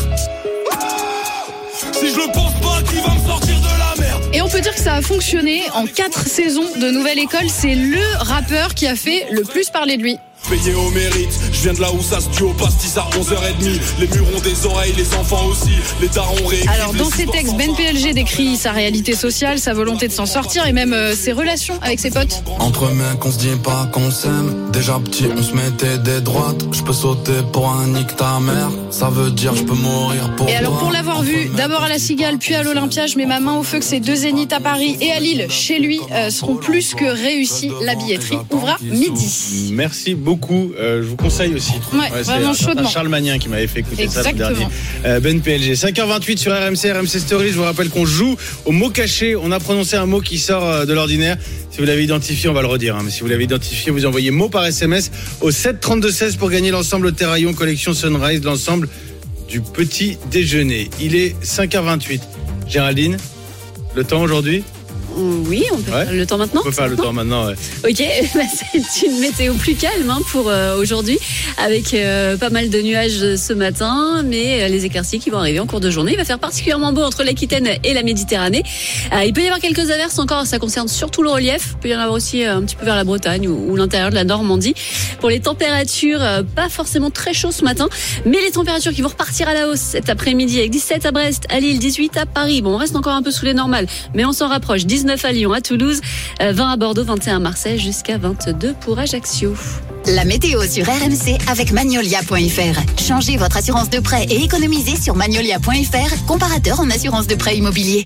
Si je le pense pas, qui va me sortir de la merde? Et on peut dire que ça a fonctionné. En quatre saisons de Nouvelle École, c'est le rappeur qui a fait le plus parler de lui. Payé au mérite, je viens de là où ça se tue au pastis à onze heures trente. Les murs ont des oreilles, les enfants aussi, les darons réécrivent. Alors dans les ses histoires textes, sans Ben fin. P L G décrit sa réalité sociale, sa volonté de s'en sortir et même euh, ses relations avec ses potes. Entre mecs, on se dit pas qu'on s'aime. Déjà petit, on se mettait des droites. Je peux sauter pour un nique ta mère. Ça veut dire je peux mourir pour Et alors toi. pour l'avoir vu, d'abord à la Cigale, puis à l'Olympia, je mets ma main au feu que ces deux zéniths à Paris et à Lille, chez lui, euh, seront plus que réussis. La billetterie ouvre à midi. Merci beaucoup. Euh, je vous conseille aussi. Ouais, vraiment c'est un- chaudement. un Charles Magnien qui m'avait fait écouter ça le Exactement. dernier. Euh, Ben P L G. cinq heures vingt-huit sur R M C, R M C Story. Je vous rappelle qu'on joue au mot caché. On a prononcé un mot qui sort euh, de l'ordinaire. Si vous l'avez identifié, on va le redire. Hein. Mais si vous l'avez identifié, vous envoyez mot par S M S au sept trente-deux seize pour gagner l'ensemble Terraillon Collection Sunrise, l'ensemble du petit déjeuner. Il est cinq heures vingt-huit. Géraldine, le temps aujourd'hui? Oui, on peut Ouais. faire le temps maintenant. On peut faire le temps maintenant, ouais. Ok, bah, c'est une météo plus calme hein, pour euh, aujourd'hui, avec euh, pas mal de nuages ce matin, mais euh, les éclaircies qui vont arriver en cours de journée. Il va faire particulièrement beau entre l'Aquitaine et la Méditerranée. Euh, il peut y avoir quelques averses encore, ça concerne surtout le relief. Il peut y en avoir aussi euh, un petit peu vers la Bretagne ou, ou l'intérieur de la Normandie. Pour les températures, euh, pas forcément très chaud ce matin, mais les températures qui vont repartir à la hausse cet après-midi, avec dix-sept à Brest, à Lille, dix-huit à Paris. Bon, on reste encore un peu sous les normales, mais on s'en rapproche. dix-neuf à Lyon, à Toulouse, vingt à Bordeaux, vingt et un à Marseille, jusqu'à vingt-deux pour Ajaccio. La météo sur R M C avec Magnolia point F R. Changez votre assurance de prêt et économisez sur Magnolia point F R, comparateur en assurance de prêt immobilier.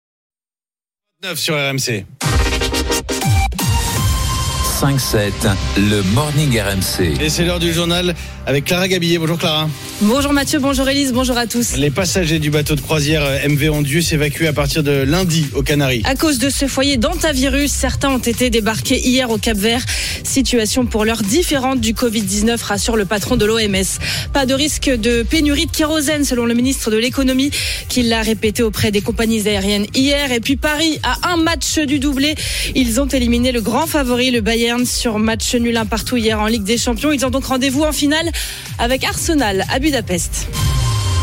neuf sur R M C. cinq sept, le Morning R M C. Et c'est l'heure du journal avec Clara Gabillet. Bonjour Clara. Bonjour Mathieu, bonjour Élise, bonjour à tous. Les passagers du bateau de croisière M V Ondieu s'évacuent à partir de lundi aux Canaries. À cause de ce foyer d'antavirus, certains ont été débarqués hier au Cap-Vert. Situation pour l'heure différente du covid dix-neuf, rassure le patron de l'O M S. Pas de risque de pénurie de kérosène selon le ministre de l'économie qui l'a répété auprès des compagnies aériennes hier. Et puis Paris, à un match du doublé, ils ont éliminé le grand favori, le Bayern, sur match nul un partout hier en Ligue des Champions. Ils ont donc rendez-vous en finale avec Arsenal à Budapest.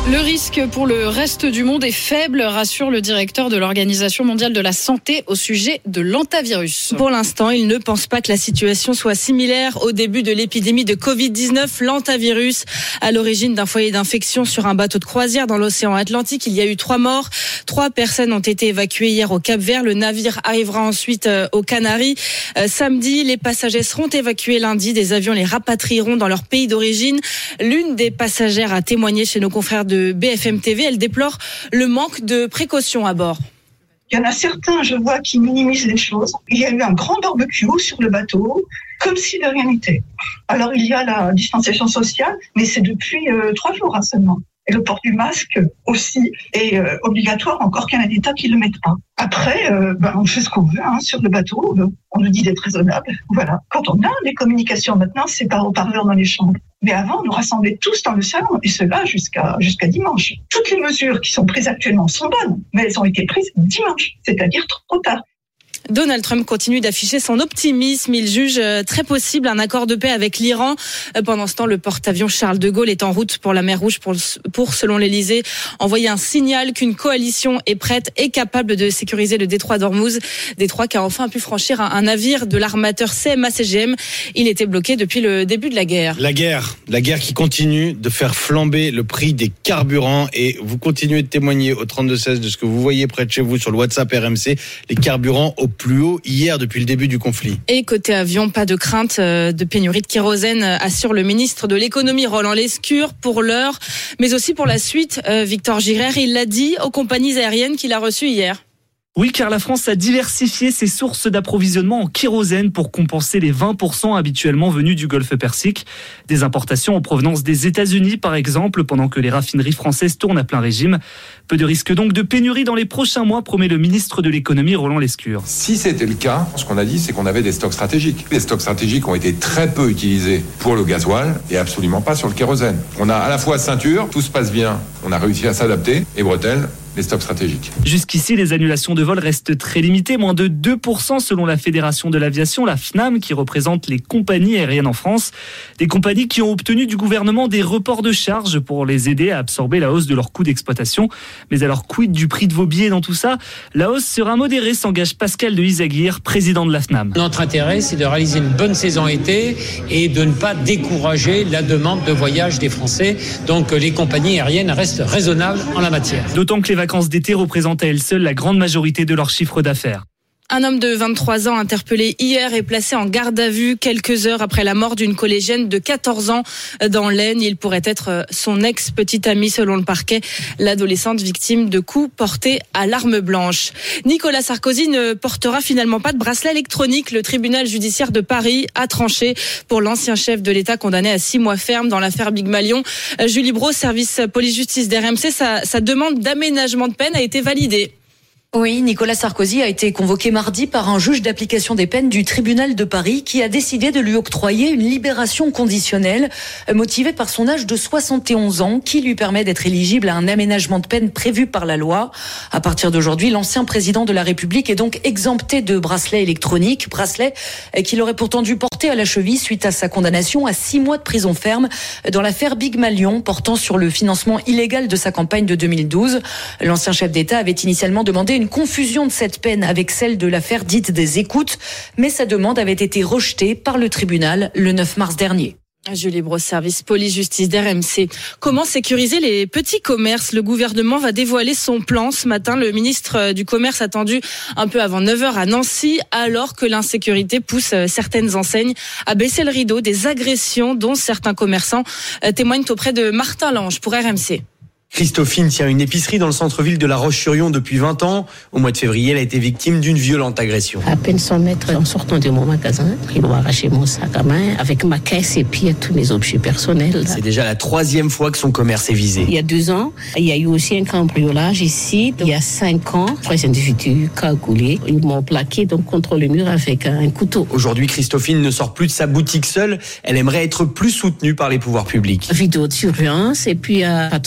Le risque pour le reste du monde est faible, rassure le directeur de l'Organisation mondiale de la santé au sujet de l'hantavirus. Pour l'instant, il ne pense pas que la situation soit similaire au début de l'épidémie de covid dix-neuf. L'hantavirus, à l'origine d'un foyer d'infection sur un bateau de croisière dans l'océan Atlantique, il y a eu trois morts. Trois personnes ont été évacuées hier au Cap-Vert. Le navire arrivera ensuite aux Canaries. Euh, samedi, les passagers seront évacués lundi. Des avions les rapatrieront dans leur pays d'origine. L'une des passagères a témoigné chez nos confrères de B F M T V, elle déplore le manque de précautions à bord. Il y en a certains, je vois, qui minimisent les choses. Il y a eu un grand barbecue sur le bateau, comme si de rien n'était. Alors il y a la distanciation sociale, mais c'est depuis euh, trois jours hein, seulement. Et le port du masque aussi est euh, obligatoire, encore qu'il y en a des tas qui ne le mettent pas. Après, euh, ben, on fait ce qu'on veut hein, sur le bateau. On nous dit d'être raisonnable. Voilà. Quand on a des communications maintenant, c'est par haut-parleur dans les chambres. Mais avant, on nous rassemblait tous dans le salon, et cela jusqu'à jusqu'à dimanche. Toutes les mesures qui sont prises actuellement sont bonnes, mais elles ont été prises dimanche, c'est-à-dire trop tard. Donald Trump continue d'afficher son optimisme. Il juge très possible un accord de paix avec l'Iran. Pendant ce temps, le porte-avions Charles de Gaulle est en route pour la mer Rouge pour, pour selon l'Élysée, envoyer un signal qu'une coalition est prête et capable de sécuriser le détroit d'Ormuz. Détroit qui a enfin pu franchir un, un navire de l'armateur C M A C G M. Il était bloqué depuis le début de la guerre. La guerre, la guerre qui continue de faire flamber le prix des carburants, et vous continuez de témoigner au trente-deux seize de ce que vous voyez près de chez vous sur le WhatsApp R M C. Les carburants au plus haut hier depuis le début du conflit. Et côté avion, pas de crainte de pénurie de kérosène, assure le ministre de l'économie Roland Lescure pour l'heure, mais aussi pour la suite. Victor Girard, il l'a dit aux compagnies aériennes qu'il a reçues hier. Oui, car la France a diversifié ses sources d'approvisionnement en kérosène pour compenser les vingt pour cent habituellement venus du Golfe Persique. Des importations en provenance des États-Unis, par exemple, pendant que les raffineries françaises tournent à plein régime. Peu de risque donc de pénurie dans les prochains mois, promet le ministre de l'économie Roland Lescure. Si c'était le cas, ce qu'on a dit, c'est qu'on avait des stocks stratégiques. Les stocks stratégiques ont été très peu utilisés pour le gasoil et absolument pas sur le kérosène. On a à la fois ceinture, tout se passe bien, on a réussi à s'adapter, et bretelles, les stocks stratégiques. Jusqu'ici, les annulations de vol restent très limitées, moins de deux pour cent selon la Fédération de l'aviation, la F N A M, qui représente les compagnies aériennes en France. Des compagnies qui ont obtenu du gouvernement des reports de charges pour les aider à absorber la hausse de leurs coûts d'exploitation. Mais alors, quid du prix de vos billets dans tout ça ? La hausse sera modérée, s'engage Pascal de Isaguirre, président de la F N A M. Notre intérêt, c'est de réaliser une bonne saison été et de ne pas décourager la demande de voyage des Français. Donc, les compagnies aériennes restent raisonnables en la matière. D'autant que les vacances d'été représentent à elles seules la grande majorité de leur chiffre d'affaires. Un homme de vingt-trois ans interpellé hier est placé en garde à vue quelques heures après la mort d'une collégienne de quatorze ans dans l'Aisne. Il pourrait être son ex-petite amie selon le parquet, l'adolescente victime de coups portés à l'arme blanche. Nicolas Sarkozy ne portera finalement pas de bracelet électronique. Le tribunal judiciaire de Paris a tranché pour l'ancien chef de l'État condamné à six mois ferme dans l'affaire Big Malion. Julie Brault, service police-justice d'R M C, sa, sa demande d'aménagement de peine a été validée. Oui, Nicolas Sarkozy a été convoqué mardi par un juge d'application des peines du tribunal de Paris qui a décidé de lui octroyer une libération conditionnelle motivée par son âge de soixante et onze ans qui lui permet d'être éligible à un aménagement de peine prévu par la loi. À partir d'aujourd'hui, l'ancien président de la République est donc exempté de bracelet électronique, bracelet qu'il aurait pourtant dû porter à la cheville suite à sa condamnation à six mois de prison ferme dans l'affaire Big Malion portant sur le financement illégal de sa campagne de deux mille douze. L'ancien chef d'État avait initialement demandé une confusion de cette peine avec celle de l'affaire dite des écoutes, mais sa demande avait été rejetée par le tribunal le neuf mars dernier. Julie Brault, service police-justice d'R M C. Comment sécuriser les petits commerces ? Le gouvernement va dévoiler son plan ce matin. Le ministre du Commerce attendu un peu avant neuf heures à Nancy, alors que l'insécurité pousse certaines enseignes à baisser le rideau. Des agressions dont certains commerçants témoignent auprès de Martin Lange pour R M C. Christophine tient une épicerie dans le centre-ville de La Roche-sur-Yon depuis vingt ans. Au mois de février, elle a été victime d'une violente agression. À peine cent mètres en sortant de mon magasin, ils ont arraché mon sac à main avec ma caisse et puis tous mes objets personnels. C'est déjà la troisième fois que son commerce est visé. Il y a deux ans, il y a eu aussi un cambriolage ici. Il y a cinq ans, trois individus cagoulés. Ils m'ont plaqué donc contre le mur avec un couteau. Aujourd'hui, Christophine ne sort plus de sa boutique seule. Elle aimerait être plus soutenue par les pouvoirs publics. Vidéo de surveillance et puis euh, patrouille.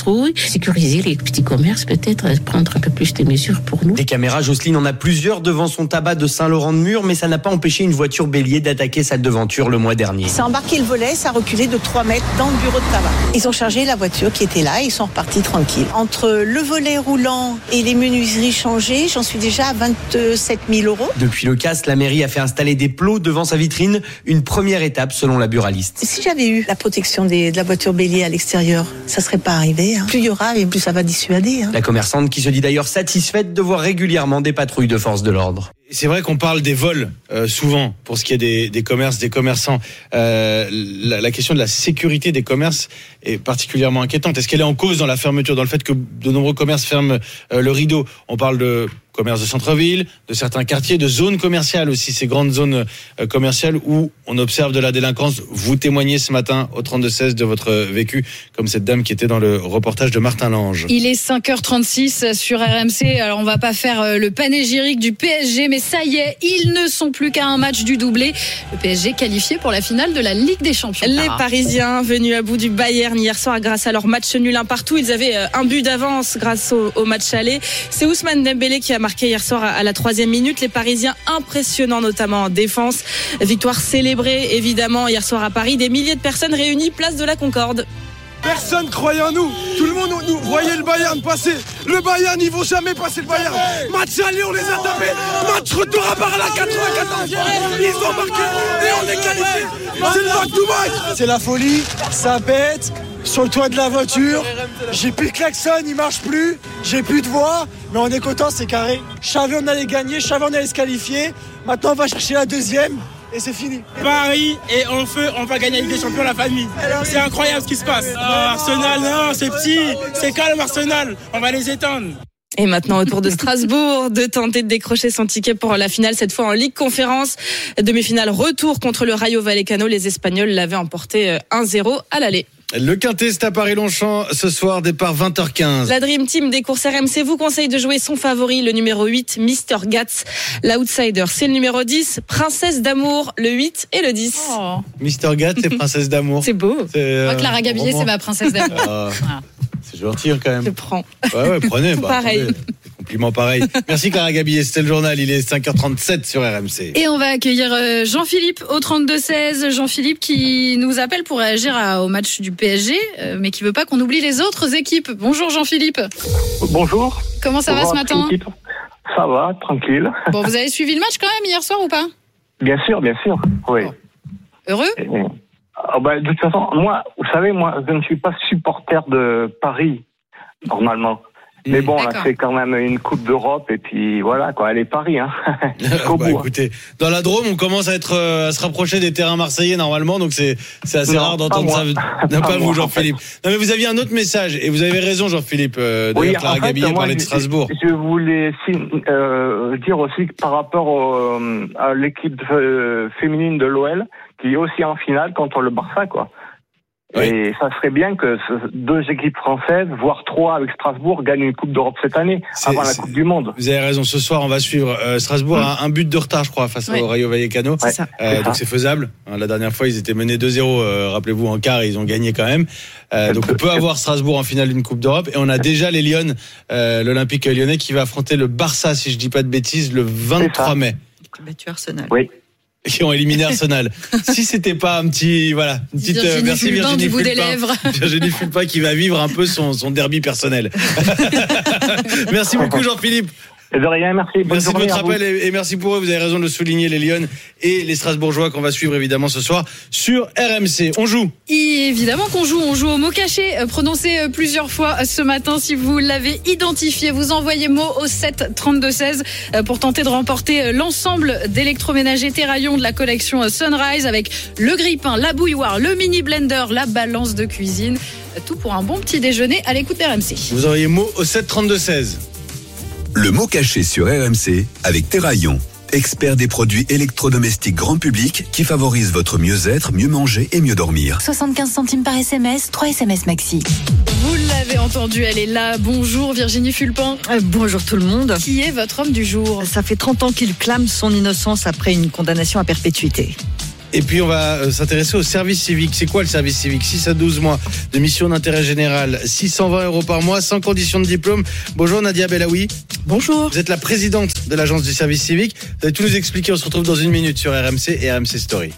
sécuriser les petits commerces, peut-être prendre un peu plus de mesures pour nous. Des caméras, Jocelyne en a plusieurs devant son tabac de Saint-Laurent-de-Mur, mais ça n'a pas empêché une voiture bélier d'attaquer sa devanture le mois dernier. Ça a embarqué le volet, ça a reculé de trois mètres dans le bureau de tabac. Ils ont chargé la voiture qui était là et ils sont repartis tranquilles. Entre le volet roulant et les menuiseries changées, j'en suis déjà à vingt-sept mille euros. Depuis le casse, la mairie a fait installer des plots devant sa vitrine, une première étape selon la buraliste. Si j'avais eu la protection des, de la voiture bélier à l'extérieur, ça serait pas arrivé. Hein. Plus il y aura et plus ça va dissuader. Hein. La commerçante qui se dit d'ailleurs satisfaite de voir régulièrement des patrouilles de force de l'ordre. C'est vrai qu'on parle des vols euh, souvent pour ce qui est des, des commerces, des commerçants. Euh, la, la question de la sécurité des commerces est particulièrement inquiétante. Est-ce qu'elle est en cause dans la fermeture, dans le fait que de nombreux commerces ferment euh, le rideau? On parle de commerce de centre-ville, de certains quartiers, de zones commerciales aussi, ces grandes zones euh, commerciales où on observe de la délinquance. Vous témoignez ce matin au trente-deux seize de votre vécu, comme cette dame qui était dans le reportage de Martin Lange. Il est cinq heures trente-six sur R M C. Alors on va pas faire le panégyrique du P S G, mais ça y est, ils ne sont plus qu'à un match du doublé. Le P S G qualifié pour la finale de la Ligue des Champions. Les Parisiens venus à bout du Bayern hier soir grâce à leur match nul un partout. Ils avaient un but d'avance grâce au, au match aller. C'est Ousmane Dembélé qui a marqué hier soir à la troisième minute. Les Parisiens impressionnants, notamment en défense. Victoire célébrée évidemment hier soir à Paris. Des milliers de personnes réunies place de la Concorde. Personne croyait en nous. Tout le monde nous voyait le Bayern passer. Le Bayern, ils vont jamais passer le Bayern. Match aller, on les a tapés. Match retour à barre à la quatre-vingt-quatorze. Ils ont marqué et on est qualifiés. C'est le back to back. C'est la folie. Ça pète sur le toit de la voiture. J'ai plus de klaxon, il marche plus. J'ai plus de voix. Mais on est content, c'est carré. Je savais on allait gagner, je savais on allait se qualifier. Maintenant, on va chercher la deuxième. Et c'est fini. Paris et en feu, on va gagner la Ligue des Champions, la famille. C'est incroyable ce qui se passe. Oh, Arsenal, non, c'est petit, c'est calme Arsenal. On va les éteindre. Et maintenant au tour de Strasbourg de tenter de décrocher son ticket pour la finale, cette fois en Ligue Conférence. Demi-finale retour contre le Rayo Vallecano. Les Espagnols l'avaient emporté un zéro à l'aller. Le Quintet, c'est à Paris-Longchamp ce soir, départ vingt heures quinze. La Dream Team des courses R M C vous conseille de jouer son favori, le numéro huit, Mister Gatz. L'outsider, c'est le numéro dix, Princesse d'amour, le huit et le dix. Oh. Mister Gatz et Princesse d'amour. C'est beau. C'est, euh, Moi, Clara Gabillet, c'est ma princesse d'amour. Ah, voilà. C'est gentil quand même. Je prends. Ouais, ouais, prenez. Bah, pareil. Attendez. Compliment pareil. Merci Clara Gabillet, c'était le journal, il est cinq heures trente-sept sur R M C. Et on va accueillir Jean-Philippe au trente-deux seize. Jean-Philippe qui nous appelle pour réagir à, au match du P S G, mais qui veut pas qu'on oublie les autres équipes. Bonjour Jean-Philippe. Bonjour. Comment ça Bonjour va ce matin? Ça va, tranquille. Bon, vous avez suivi le match quand même hier soir ou pas? Bien sûr, bien sûr, oui. Bon. Heureux? Et, oh bah, de toute façon, moi, vous savez, moi, je ne suis pas supporter de Paris, normalement. Mais bon, là, c'est quand même une Coupe d'Europe et puis voilà, quoi. Elle est Paris, hein. bah, bout, écoutez, hein. Dans la Drôme, on commence à être, euh, à se rapprocher des terrains marseillais normalement, donc c'est, c'est assez non, rare d'entendre ça. Non, pas, pas vous, Jean-Philippe. En fait. Non, mais vous aviez un autre message et vous avez raison, Jean-Philippe. Euh, d'ailleurs, oui, Clara en fait, Gabillet parlait de Strasbourg. Je, je voulais euh, dire aussi que par rapport au, à l'équipe euh, féminine de l'O L, qui est aussi en finale contre le Barça, quoi. Oui. Et ça serait bien que deux équipes françaises, voire trois avec Strasbourg, gagnent une Coupe d'Europe cette année, c'est, avant la Coupe du Monde. Vous avez raison, ce soir on va suivre euh, Strasbourg mmh. a un but de retard je crois face oui. au Rayo Vallecano, ouais, c'est euh, c'est donc c'est faisable. La dernière fois ils étaient menés deux zéro, euh, rappelez-vous en quart et ils ont gagné quand même. Euh, donc on peut avoir Strasbourg en finale d'une Coupe d'Europe et on a déjà les Lyonnes, euh, l'Olympique Lyonnais qui va affronter le Barça si je dis pas de bêtises le vingt-trois mai. Qui a battu Arsenal. Oui. Qui ont éliminé Arsenal. Si c'était pas un petit, voilà, une petite, Virginie merci Fulpin Virginie du bout Fulpin, des lèvres. Virginie Fulpin qui va vivre un peu son, son derby personnel. Merci beaucoup Jean-Philippe. De rien, merci. Bonne merci de votre appel et, et merci pour eux. Vous avez raison de le souligner, les Lyonnes et les Strasbourgeois qu'on va suivre évidemment ce soir sur R M C. On joue. Et évidemment qu'on joue. On joue au mot caché, prononcé plusieurs fois ce matin. Si vous l'avez identifié, vous envoyez mot au sept trente-deux seize pour tenter de remporter l'ensemble d'électroménagers Terraillon de la collection Sunrise avec le grille-pain, la bouilloire, le mini blender, la balance de cuisine. Tout pour un bon petit déjeuner à l'écoute R M C. Vous envoyez mot au sept trente-deux seize. Le mot caché sur R M C avec Terraillon, expert des produits électrodomestiques grand public qui favorisent votre mieux-être, mieux manger et mieux dormir. soixante-quinze centimes par S M S, trois S M S maxi. Vous l'avez entendu, elle est là. Bonjour Virginie Fulpin. Euh, bonjour tout le monde. Qui est votre homme du jour? Ça fait trente ans qu'il clame son innocence après une condamnation à perpétuité. Et puis on va euh, s'intéresser au service civique. C'est quoi le service civique? six à douze mois de mission d'intérêt général, six cent vingt euros par mois, sans condition de diplôme. Bonjour Nadia Bellaoui. Bonjour. Vous êtes la présidente de l'agence du service civique. Vous allez tout nous expliquer. On se retrouve dans une minute sur R M C et R M C Story.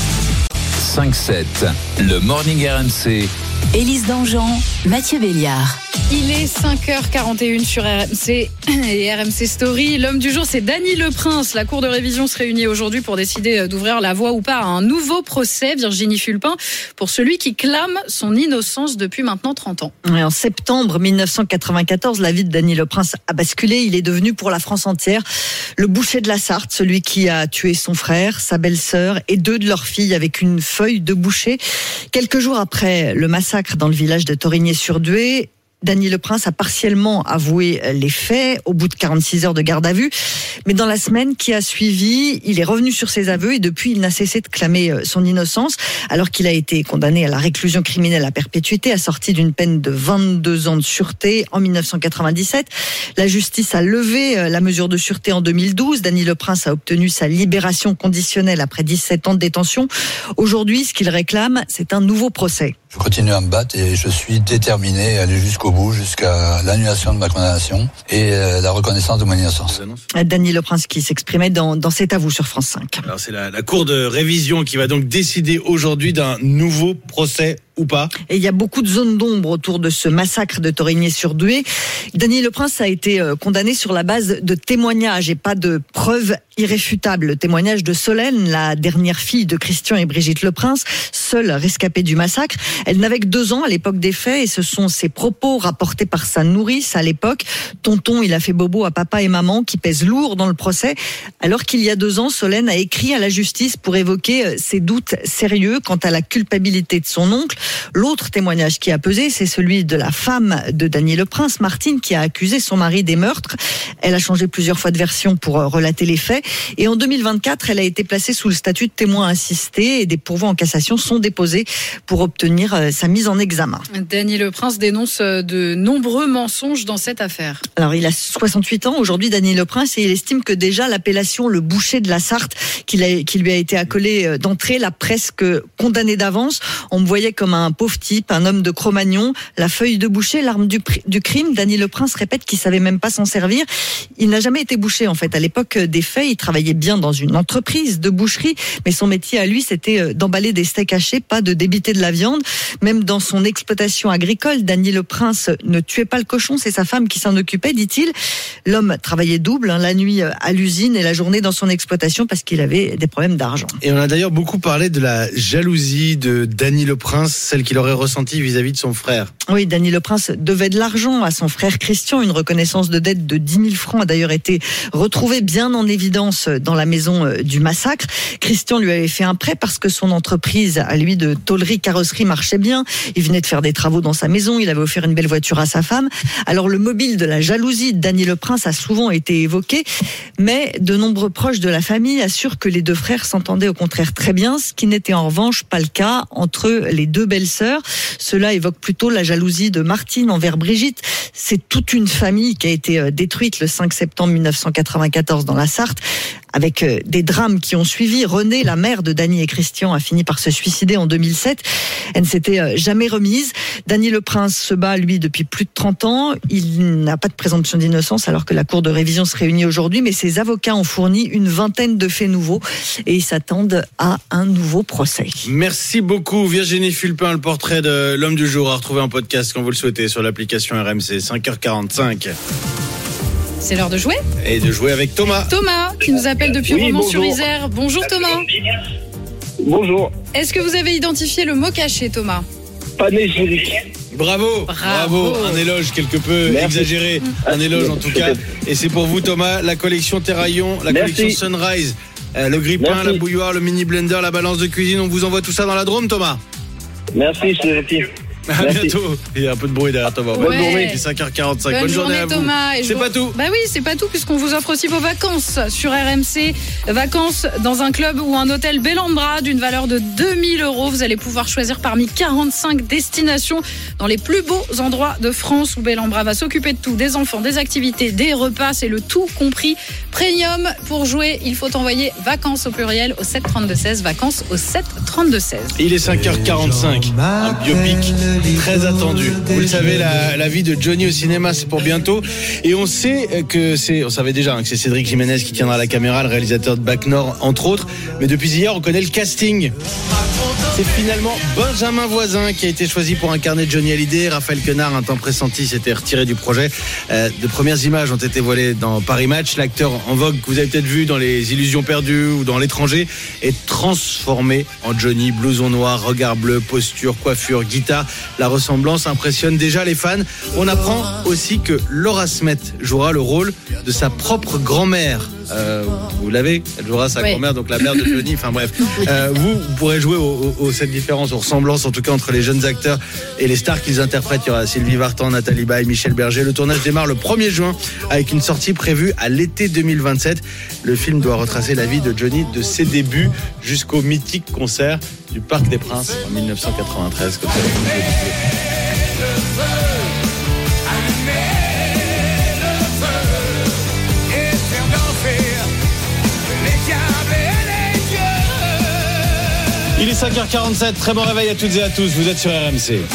cinq sept, le Morning R M C. Élise Dangean, Mathieu Béliard. Il est cinq heures quarante et une sur R M C et R M C Story. L'homme du jour, c'est Dany Leprince. La cour de révision se réunit aujourd'hui pour décider d'ouvrir la voie ou pas à un nouveau procès, Virginie Fulpin, pour celui qui clame son innocence depuis maintenant trente ans. En septembre mille neuf cent quatre-vingt-quatorze, la vie de Dany Leprince a basculé. Il est devenu pour la France entière le boucher de la Sarthe, celui qui a tué son frère, sa belle-sœur et deux de leurs filles avec une feuille de boucher. Quelques jours après le massacre dans le village de Torigné-sur-Dué, Dany Leprince a partiellement avoué les faits au bout de quarante-six heures de garde à vue. Mais dans la semaine qui a suivi, il est revenu sur ses aveux et depuis, il n'a cessé de clamer son innocence. Alors qu'il a été condamné à la réclusion criminelle à perpétuité, assorti d'une peine de vingt-deux ans de sûreté en mille neuf cent quatre-vingt-dix-sept. La justice a levé la mesure de sûreté en deux mille douze. Dany Leprince a obtenu sa libération conditionnelle après dix-sept ans de détention. Aujourd'hui, ce qu'il réclame, c'est un nouveau procès. Je continue à me battre et je suis déterminé à aller jusqu'au bout, jusqu'à l'annulation de ma condamnation et la reconnaissance de mon innocence. Dany Leprince qui s'exprimait dans, dans cet avou sur France cinq. Alors c'est la, la cour de révision qui va donc décider aujourd'hui d'un nouveau procès ou pas. Et il y a beaucoup de zones d'ombre autour de ce massacre de Torigné-sur-Dué. Dany Leprince a été condamné sur la base de témoignages et pas de preuves irréfutables. Le témoignage de Solène, la dernière fille de Christian et Brigitte Leprince, seule rescapée du massacre. Elle n'avait que deux ans à l'époque des faits et ce sont ses propos rapportés par sa nourrice à l'époque. Tonton, il a fait bobo à papa et maman qui pèsent lourd dans le procès. Alors qu'il y a deux ans, Solène a écrit à la justice pour évoquer ses doutes sérieux quant à la culpabilité de son oncle. L'autre témoignage qui a pesé, c'est celui de la femme de Dany Leprince, Martine, qui a accusé son mari des meurtres. Elle a changé plusieurs fois de version pour relater les faits. Et en deux mille vingt-quatre, elle a été placée sous le statut de témoin assisté et des pourvois en cassation sont déposés pour obtenir sa mise en examen. Dany Leprince dénonce de nombreux mensonges dans cette affaire. Alors, il a soixante-huit ans aujourd'hui, Dany Leprince, et il estime que déjà l'appellation le boucher de la Sarthe, qui, a, qui lui a été accolée d'entrée, l'a presque condamné d'avance. On me voyait comme un pauvre type, un homme de Cro-Magnon, la feuille de boucher, l'arme du, du crime. Dany Leprince répète qu'il savait même pas s'en servir. Il n'a jamais été boucher, en fait. À l'époque des faits, il travaillait bien dans une entreprise de boucherie, mais son métier à lui, c'était d'emballer des steaks hachés, pas de débiter de la viande. Même dans son exploitation agricole, Dany Leprince ne tuait pas le cochon, c'est sa femme qui s'en occupait, dit-il. L'homme travaillait double, hein, la nuit à l'usine et la journée dans son exploitation parce qu'il avait des problèmes d'argent. Et on a d'ailleurs beaucoup parlé de la jalousie de Dany Leprince, celle qu'il aurait ressentie vis-à-vis de son frère. Oui, Dany Leprince devait de l'argent à son frère Christian. Une reconnaissance de dette de dix mille francs a d'ailleurs été retrouvée bien en évidence dans la maison du massacre. Christian lui avait fait un prêt parce que son entreprise, à lui, de tôlerie carrosserie marchait bien. Il venait de faire des travaux dans sa maison. Il avait offert une belle voiture à sa femme. Alors le mobile de la jalousie de Dany Leprince a souvent été évoqué, mais de nombreux proches de la famille assurent que les deux frères s'entendaient au contraire très bien, ce qui n'était en revanche pas le cas entre les deux belles-sœurs. Cela évoque plutôt la jalousie de Martine envers Brigitte. C'est toute une famille qui a été détruite le cinq septembre mille neuf cent quatre-vingt-quatorze dans la Sarthe, avec des drames qui ont suivi. Renée, la mère de Dany et Christian, a fini par se suicider en deux mille sept. Elle ne s'était jamais remise. Dany Leprince se bat, lui, depuis plus de trente ans. Il n'a pas de présomption d'innocence alors que la cour de révision se réunit aujourd'hui, mais ses avocats ont fourni une vingtaine de faits nouveaux et ils s'attendent à un nouveau procès. Merci beaucoup Virginie Fulpin, le portrait de l'homme du jour à retrouver en podcast quand vous le souhaitez sur l'application R M C. Cinq heures quarante-cinq. C'est l'heure de jouer. Et de jouer avec Thomas. Thomas, qui nous appelle depuis oui, Romans-sur-Isère. Bonjour Thomas. Bonjour. Est-ce que vous avez identifié le mot caché, Thomas? Panégyrique. Bravo, bravo, bravo. Un éloge quelque peu Merci. exagéré, un éloge en tout cas. Et c'est pour vous Thomas, la collection Terraillon, la Merci. collection Sunrise, euh, le grille-pain, la bouilloire, le mini blender, la balance de cuisine. On vous envoie tout ça dans la Drôme, Thomas. Merci, c'est gentil. À Merci. bientôt. Il y a un peu de bruit derrière toi. Ouais. Bonne journée. Il est cinq heures quarante-cinq. Bonne, Bonne journée, à vous. Thomas. Et je C'est vous- pas tout. Bah oui, c'est pas tout puisqu'on vous offre aussi vos vacances sur R M C. Vacances dans un club ou un hôtel Bellambra d'une valeur de deux mille euros. Vous allez pouvoir choisir parmi quarante-cinq destinations dans les plus beaux endroits de France où Bellambra va s'occuper de tout, des enfants, des activités, des repas, c'est le tout compris. Premium, pour jouer, il faut envoyer vacances au pluriel au sept trente-deux seize, vacances au sept trente-deux seize. Il est cinq heures quarante-cinq. Un biopic très attendu. Vous le savez, la, la vie de Johnny au cinéma, c'est pour bientôt. Et on sait que c'est, on savait déjà hein, que c'est Cédric Jiménez qui tiendra la caméra, le réalisateur de Bac Nord, entre autres. Mais depuis hier, on connaît le casting. C'est finalement Benjamin Voisin qui a été choisi pour incarner Johnny Hallyday. Raphaël Quenard, un temps pressenti, s'était retiré du projet. Euh, de premières images ont été voilées dans Paris Match. L'acteur en vogue que vous avez peut-être vu dans Les Illusions perdues ou dans L'étranger est transformé en Johnny. Blouson noir, regard bleu, posture, coiffure, guitare. La ressemblance impressionne déjà les fans. On apprend aussi que Laura Smet jouera le rôle de sa propre grand-mère. Euh, vous l'avez, elle jouera sa Oui. grand-mère, donc la mère de Johnny. Enfin bref, euh, vous, vous pourrez jouer au, au, au, cette différence, aux ressemblances en tout cas entre les jeunes acteurs et les stars qu'ils interprètent. Il y aura Sylvie Vartan, Nathalie Baye, Michel Berger. Le tournage démarre le premier juin avec une sortie prévue à l'été deux mille vingt-sept. Le film doit retracer la vie de Johnny de ses débuts jusqu'au mythique concert du Parc des Princes en dix-neuf cent quatre-vingt-treize. Comme ça, il est cinq heures quarante-sept, très bon réveil à toutes et à tous, vous êtes sur R M C.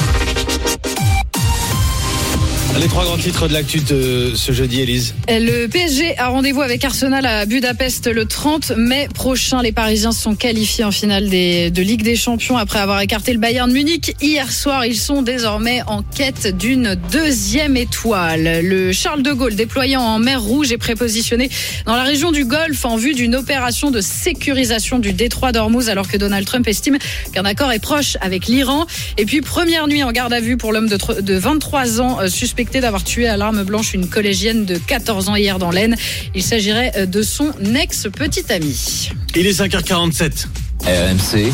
Les trois grands titres de l'actu de ce jeudi, Élise. Le P S G a rendez-vous avec Arsenal à Budapest le trente mai prochain. Les Parisiens se sont qualifiés en finale des, de Ligue des Champions après avoir écarté le Bayern Munich hier soir. Ils sont désormais en quête d'une deuxième étoile. Le Charles de Gaulle, déployé en mer Rouge, est prépositionné dans la région du Golfe en vue d'une opération de sécurisation du détroit d'Ormuz, alors que Donald Trump estime qu'un accord est proche avec l'Iran. Et puis, première nuit en garde à vue pour l'homme de, de vingt-trois ans, suspecté d'avoir tué à l'arme blanche une collégienne de quatorze ans hier dans l'Aisne. Il s'agirait de son ex-petite amie. Il est cinq heures quarante-sept. R M C,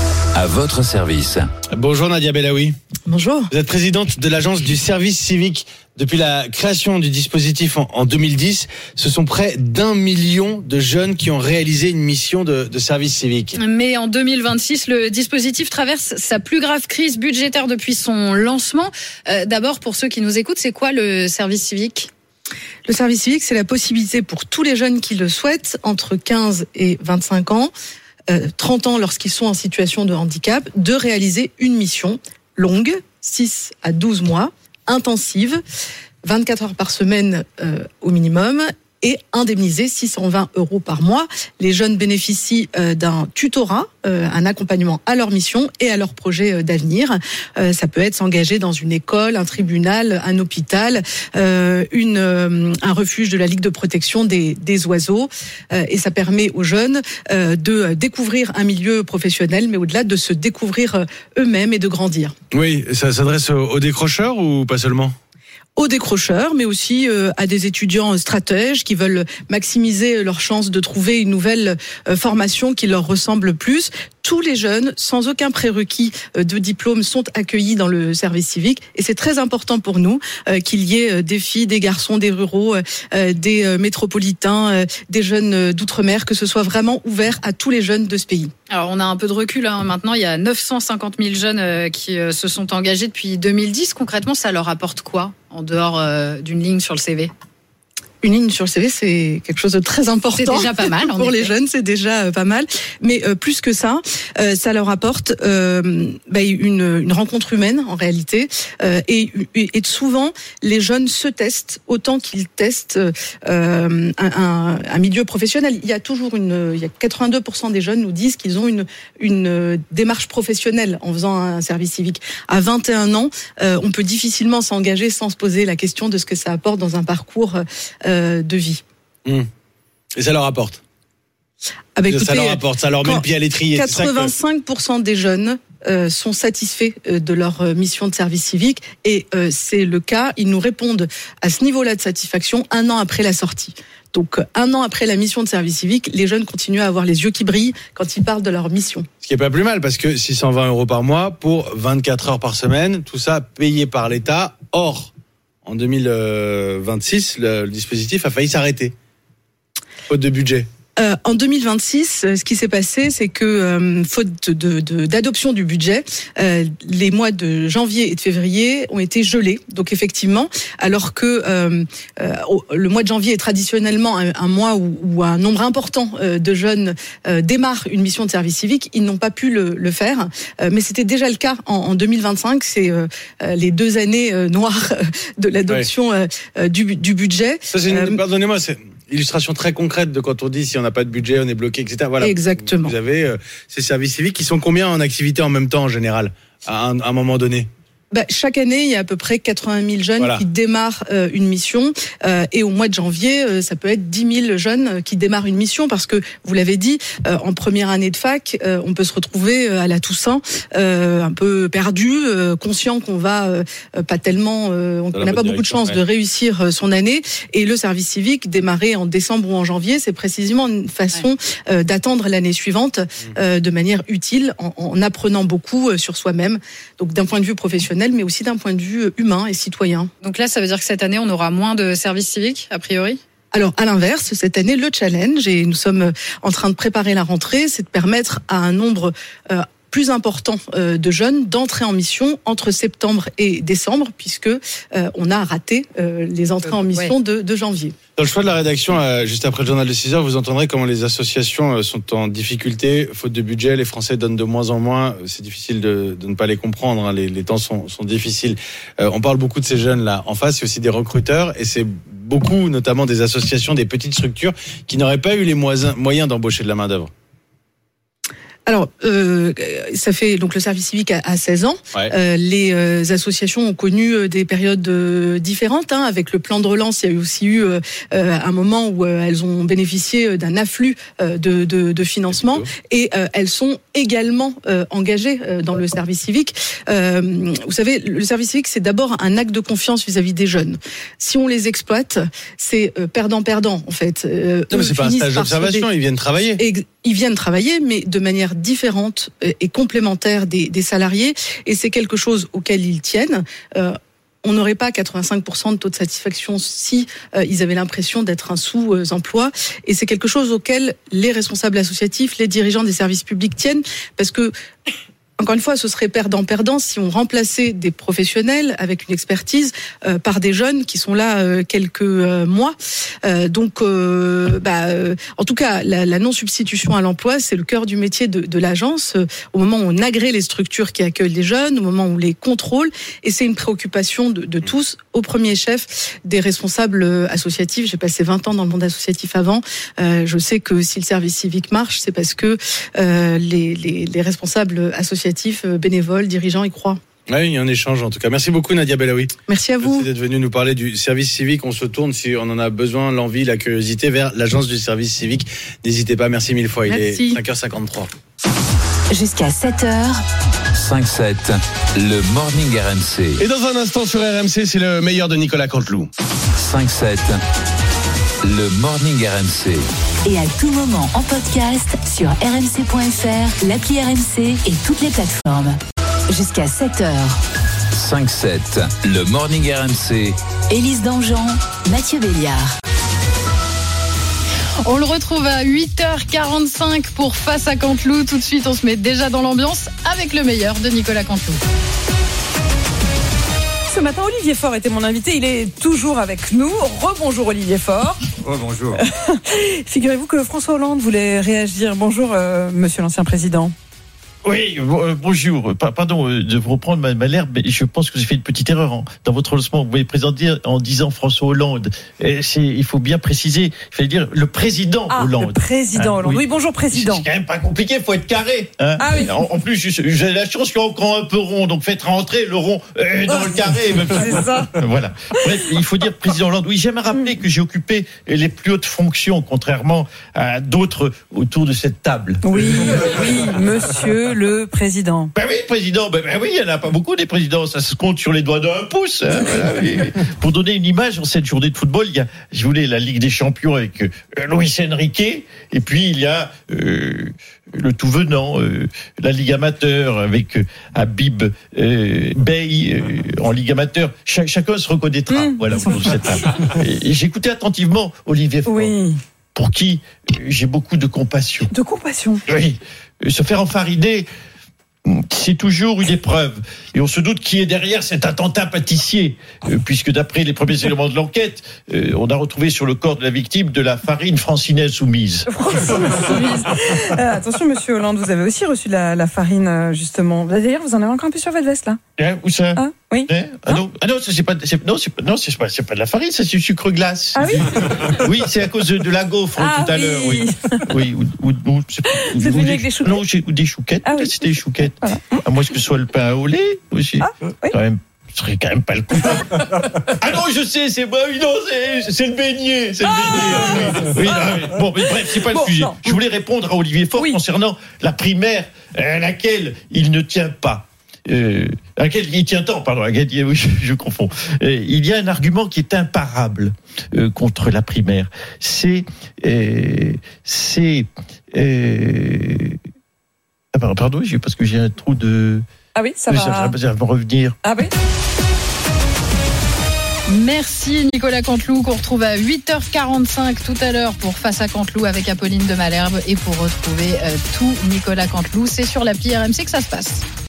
à votre service. Bonjour Nadia Bellaoui. Bonjour. Vous êtes présidente de l'agence du service civique. Depuis la création du dispositif en, en deux mille dix, ce sont près d'un million de jeunes qui ont réalisé une mission de, de service civique. Mais en deux mille vingt-six, le dispositif traverse sa plus grave crise budgétaire depuis son lancement. Euh, d'abord, pour ceux qui nous écoutent, c'est quoi le service civique ? Le service civique, c'est la possibilité pour tous les jeunes qui le souhaitent, entre quinze et vingt-cinq ans, euh, trente ans lorsqu'ils sont en situation de handicap, de réaliser une mission longue, six à douze mois, intensive, vingt-quatre heures par semaine euh, au minimum, et indemnisé six cent vingt euros par mois. Les jeunes bénéficient euh, d'un tutorat, euh, un accompagnement à leur mission et à leur projet euh, d'avenir. Euh, ça peut être s'engager dans une école, un tribunal, un hôpital, euh, une, euh, un refuge de la Ligue de protection des, des oiseaux. Euh, et ça permet aux jeunes euh, de découvrir un milieu professionnel, mais au-delà de se découvrir eux-mêmes et de grandir. Oui, ça s'adresse aux, aux décrocheurs ou pas seulement ? Aux décrocheurs, mais aussi euh, à des étudiants stratèges qui veulent maximiser leurs chances de trouver une nouvelle euh, formation qui leur ressemble plus. Tous les jeunes, sans aucun prérequis euh, de diplôme, sont accueillis dans le service civique. Et c'est très important pour nous euh, qu'il y ait euh, des filles, des garçons, des ruraux, euh, des euh, métropolitains, euh, des jeunes euh, d'outre-mer, que ce soit vraiment ouvert à tous les jeunes de ce pays. Alors, on a un peu de recul hein. Maintenant. Il y a neuf cent cinquante mille jeunes euh, qui euh, se sont engagés depuis deux mille dix. Concrètement, ça leur apporte quoi en dehors euh, d'une ligne sur le C V ? Une ligne sur le C V, c'est quelque chose de très important. C'est déjà pas mal. En pour effet. les jeunes, c'est déjà euh, pas mal. Mais euh, plus que ça, euh, ça leur apporte euh, bah, une, une rencontre humaine en réalité. Euh, et, et souvent, les jeunes se testent autant qu'ils testent euh, un, un, un milieu professionnel. Il y a toujours une, il y a quatre-vingt-deux pour cent des jeunes nous disent qu'ils ont une, une démarche professionnelle en faisant un service civique. À vingt et un ans, euh, on peut difficilement s'engager sans se poser la question de ce que ça apporte dans un parcours euh, de vie. Mmh. Et ça leur apporte. Ah bah écoutez, ça leur apporte, ça leur met le pied à l'étrier. quatre-vingt-cinq pour cent des jeunes euh, sont satisfaits de leur mission de service civique et euh, c'est le cas, ils nous répondent à ce niveau-là de satisfaction un an après la sortie. Donc un an après la mission de service civique, les jeunes continuent à avoir les yeux qui brillent quand ils parlent de leur mission. Ce qui est pas plus mal, parce que six cent vingt euros par mois pour vingt-quatre heures par semaine, tout ça payé par l'État. Or, en deux mille vingt-six, le, le dispositif a failli s'arrêter, faute de budget. Euh, en deux mille vingt-six, ce qui s'est passé, c'est que euh, faute de, de, d'adoption du budget, euh, les mois de janvier et de février ont été gelés. Donc effectivement, alors que euh, euh, le mois de janvier est traditionnellement un, un mois où, où un nombre important euh, de jeunes euh, démarrent une mission de service civique, ils n'ont pas pu le, le faire. Euh, mais c'était déjà le cas en, en deux mille vingt-cinq. C'est euh, les deux années euh, noires de l'adoption ouais. euh, du, du budget. Ça, c'est une, euh, pardonnez-moi, c'est illustration très concrète de quand on dit si on n'a pas de budget, on est bloqué, et cetera. Voilà. Exactement. Vous avez euh, ces services civiques qui sont combien en activité en même temps en général, à un, à un moment donné? Bah, chaque année, il y a à peu près quatre-vingt mille jeunes voilà. qui démarrent euh, une mission. Euh, et au mois de janvier, euh, ça peut être dix mille jeunes qui démarrent une mission parce que, vous l'avez dit, euh, en première année de fac, euh, on peut se retrouver à la Toussaint euh, un peu perdu, euh, conscient qu'on va euh, pas tellement, euh, on n'a pas beaucoup de chance ouais. de réussir son année. Et le service civique, démarrer en décembre ou en janvier, c'est précisément une façon ouais. euh, d'attendre l'année suivante euh, de manière utile, en, en apprenant beaucoup euh, sur soi-même. Donc d'un point de vue professionnel, mais aussi d'un point de vue humain et citoyen. Donc là, ça veut dire que cette année, on aura moins de services civiques, a priori ? Alors, à l'inverse, cette année, le challenge, et nous sommes en train de préparer la rentrée, c'est de permettre à un nombre euh, plus important euh, de jeunes d'entrer en mission entre septembre et décembre, puisque euh, on a raté euh, les entrées en mission ouais. de, de janvier. Dans le choix de la rédaction, euh, juste après le journal de six heures, vous entendrez comment les associations euh, sont en difficulté, faute de budget, les Français donnent de moins en moins, c'est difficile de, de ne pas les comprendre, hein, les, les temps sont, sont difficiles. Euh, on parle beaucoup de ces jeunes-là. En face, il y a aussi des recruteurs, et c'est beaucoup, notamment des associations, des petites structures, qui n'auraient pas eu les moyens, moyens d'embaucher de la main-d'œuvre. Alors, euh, ça fait donc le service civique à, à seize ans. Ouais. Euh, les euh, associations ont connu des périodes euh, différentes. Hein. Avec le plan de relance, il y a aussi eu euh, un moment où euh, elles ont bénéficié d'un afflux euh, de, de, de financement et euh, elles sont également euh, engagées euh, dans le service civique. Euh, vous savez, le service civique, c'est d'abord un acte de confiance vis-à-vis des jeunes. Si on les exploite, c'est euh, perdant-perdant en fait. Euh, non, mais c'est pas un stage d'observation. Des... Ils viennent travailler. Et, ils viennent travailler, mais de manière différente et complémentaire des, des salariés, et c'est quelque chose auquel ils tiennent. Euh, on n'aurait pas quatre-vingt-cinq pour cent de taux de satisfaction si euh, ils avaient l'impression d'être un sous-emploi, et c'est quelque chose auquel les responsables associatifs, les dirigeants des services publics tiennent, parce que encore une fois, ce serait perdant-perdant si on remplaçait des professionnels avec une expertise euh, par des jeunes qui sont là euh, quelques euh, mois. Euh, donc, euh, bah, euh, en tout cas, la, la non-substitution à l'emploi, c'est le cœur du métier de, de l'agence. Euh, au moment où on agrée les structures qui accueillent les jeunes, au moment où on les contrôle, et c'est une préoccupation de, de tous, au premier chef des responsables associatifs. J'ai passé vingt ans dans le monde associatif avant. Euh, je sais que si le service civique marche, c'est parce que euh, les, les, les responsables associatifs bénévoles, dirigeants y croient. Oui, il y a un échange en tout cas. Merci beaucoup Nadia Bellaoui. Merci à vous. Merci d'être venu nous parler du service civique. On se tourne si on en a besoin, l'envie, la curiosité, vers l'agence du service civique. N'hésitez pas, merci mille fois. Il merci. Est cinq heures cinquante-trois. Jusqu'à sept heures. cinq sept, le Morning R M C. Et dans un instant sur R M C, c'est le meilleur de Nicolas Canteloup. cinq sept, le Morning R M C. Et à tout moment en podcast sur r m c point f r, l'appli R M C et toutes les plateformes. Jusqu'à sept heures. cinq sept, le Morning R M C. Élise Dangean, Mathieu Béliard. On le retrouve à huit heures quarante-cinq pour Face à Canteloup. Tout de suite, on se met déjà dans l'ambiance avec le meilleur de Nicolas Canteloup. Ce matin, Olivier Faure était mon invité. Il est toujours avec nous. Rebonjour Olivier Faure. Oh, bonjour. Figurez-vous que François Hollande voulait réagir. Bonjour, euh, monsieur l'ancien président. Oui, euh, bonjour. Pardon euh, de vous reprendre ma, ma l'herbe, mais je pense que vous avez fait une petite erreur hein. Dans votre lancement. Vous m'avez présenté en disant François Hollande. Et c'est, il faut bien préciser, il fallait dire le président ah, Hollande. Le président hein, Hollande. Oui. oui, bonjour président. C'est quand même pas compliqué, il faut être carré. Hein. Ah oui. En, en plus, j'ai la chance qu'il y a encore un peu rond, donc faites rentrer le rond euh, dans oh, le carré. Même c'est ça. Voilà. Bref, il faut dire président Hollande. Oui, j'aime rappeler que j'ai occupé les plus hautes fonctions, contrairement à d'autres autour de cette table. Oui, oui, monsieur le président. Ben oui, président, ben, ben oui, il n'y en a pas beaucoup des présidents, ça se compte sur les doigts d'un pouce. Hein, voilà, oui. Pour donner une image, en cette journée de football, il y a, je voulais, la Ligue des Champions avec euh, Luis Enrique, et puis il y a euh, le tout venant, euh, la Ligue amateur avec euh, Habib euh, Bey euh, en Ligue amateur. Cha- chacun se reconnaîtra. Mmh, voilà, autour de cette table. Et, et j'écoutais attentivement Olivier Faure, oui. pour qui euh, j'ai beaucoup de compassion. De compassion. Oui. Se faire enfariner, c'est toujours une épreuve. Et on se doute qui est derrière cet attentat pâtissier, euh, puisque d'après les premiers éléments de l'enquête, euh, on a retrouvé sur le corps de la victime de la farine francinaise soumise. soumise. Euh, attention, monsieur Hollande, vous avez aussi reçu de la, la farine, justement. D'ailleurs, vous en avez encore un peu sur votre veste, là. Hein, où ça? Ah, oui. Hein ah, non, ah non, ça, c'est pas, c'est, non, c'est pas, non, c'est pas, c'est pas de la farine, ça, c'est du sucre glace. Ah oui. Oui, c'est à cause de, de la gaufre ah, tout à oui. l'heure. Oui, oui, ou, ou, ou, c'est, c'est ou des, des, des chouquettes. Non, j'ai, ou des chouquettes. Ah, oui. C'était des chouquettes. Voilà. À moins que ce soit le pain au lait aussi. Ah, oui. Quand même. Ce serait quand même pas le coup. Ah non, je sais, c'est moi, oui, non, c'est, c'est le beignet, c'est le ah beignet. Oui, oui, non, bon, mais bref, c'est pas bon, le sujet. Non. Je voulais répondre à Olivier Faure oui. concernant la primaire à laquelle il ne tient pas. Euh, à laquelle il tient tant, pardon, à laquelle, oui, je, je confonds. Euh, il y a un argument qui est imparable euh, contre la primaire. C'est, euh, c'est, euh, ah, pardon, parce que j'ai un trou de. Ah oui, ça va. Ça va, ça va revenir. Ah oui. Merci Nicolas Canteloup, qu'on retrouve à huit heures quarante-cinq tout à l'heure pour Face à Canteloup avec Apolline de Malherbe. Et pour retrouver euh, tout Nicolas Canteloup, c'est sur l'appli R M C que ça se passe.